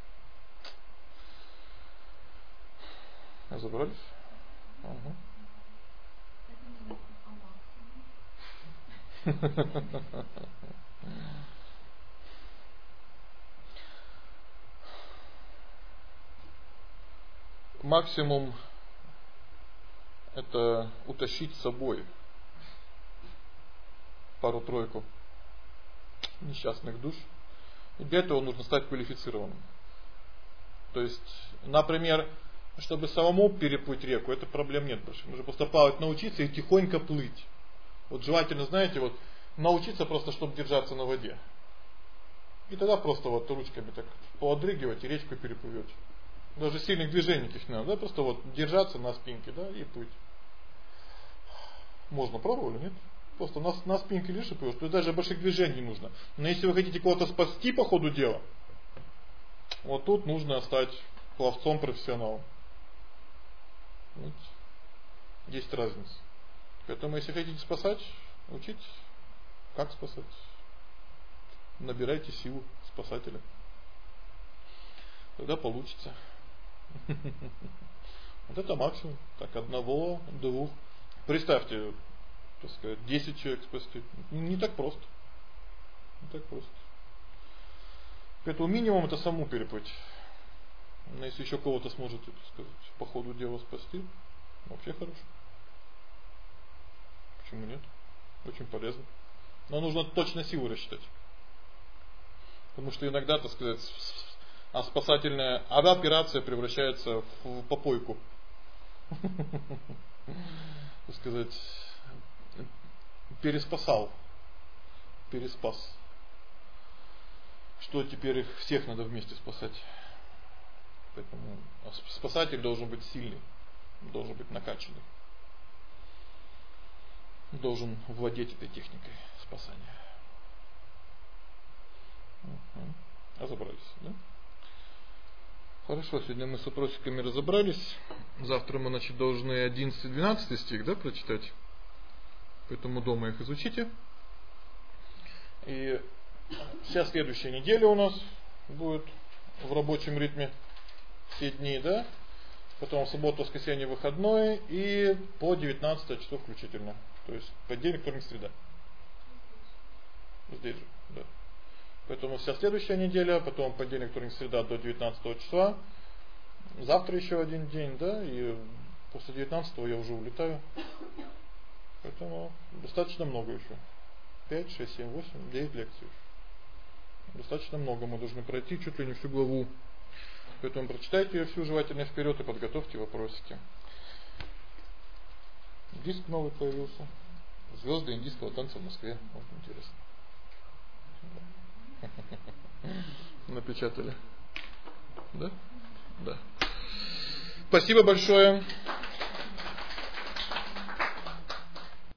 Разобрались? Ага. Максимум это утащить с собой пару-тройку несчастных душ. И для этого нужно стать квалифицированным. То есть, например, чтобы самому переплыть реку, это проблем нет больше. Нужно просто плавать научиться и тихонько плыть. Вот желательно, знаете, вот научиться просто, чтобы держаться на воде. И тогда просто вот ручками так подрыгивать и речку переплывете. Даже сильных движений их не надо, да, просто вот держаться на спинке, да, и плыть. Можно, пробовали, нет? Просто на, на спинке лишь и плывешь, то есть даже больших движений не нужно. Но если вы хотите кого-то спасти по ходу дела, вот тут нужно стать пловцом-профессионалом. Вот. Есть разница. Поэтому если хотите спасать, учитесь, как спасать. Набирайте силу спасателя. Тогда получится. Вот это максимум. Так, одного, двух. Представьте, так сказать, десять человек спасти. Не так просто. Не так просто. Поэтому минимум это саму переплыть. Но если еще кого-то сможете, так сказать, по ходу дела спасти, вообще хорошо. Почему нет? Очень полезно. Но нужно точно силу рассчитать. Потому что иногда, так сказать, а спасательная операция превращается в попойку. Так сказать, переспасал. Переспас. Что теперь их всех надо вместе спасать. Поэтому спасатель должен быть сильный. Должен быть накачанный. Должен владеть этой техникой спасания. Угу. Разобрались, да? Хорошо, сегодня мы с вопросиками разобрались. Завтра мы, значит, должны одиннадцатый-двенадцатый стих, да, прочитать. Поэтому дома их изучите. И вся следующая неделя у нас будет в рабочем ритме. Все дни, да? Потом суббота, воскресенье, выходной. И по девятнадцатое число включительно. То есть понедельник, вторник, среда. Здесь же, да. Поэтому вся следующая неделя, потом понедельник, вторник, среда до девятнадцатого числа. Завтра еще один день, да, и после девятнадцатого я уже улетаю. Поэтому достаточно много еще. пять, шесть, семь, восемь, девять лекций. Достаточно много мы должны пройти, чуть ли не всю главу. Поэтому прочитайте ее всю желательно вперед и подготовьте вопросики. Диск новый появился. Звезды индийского танца в Москве. Вот интересно. Напечатали. Да? Да. Спасибо большое.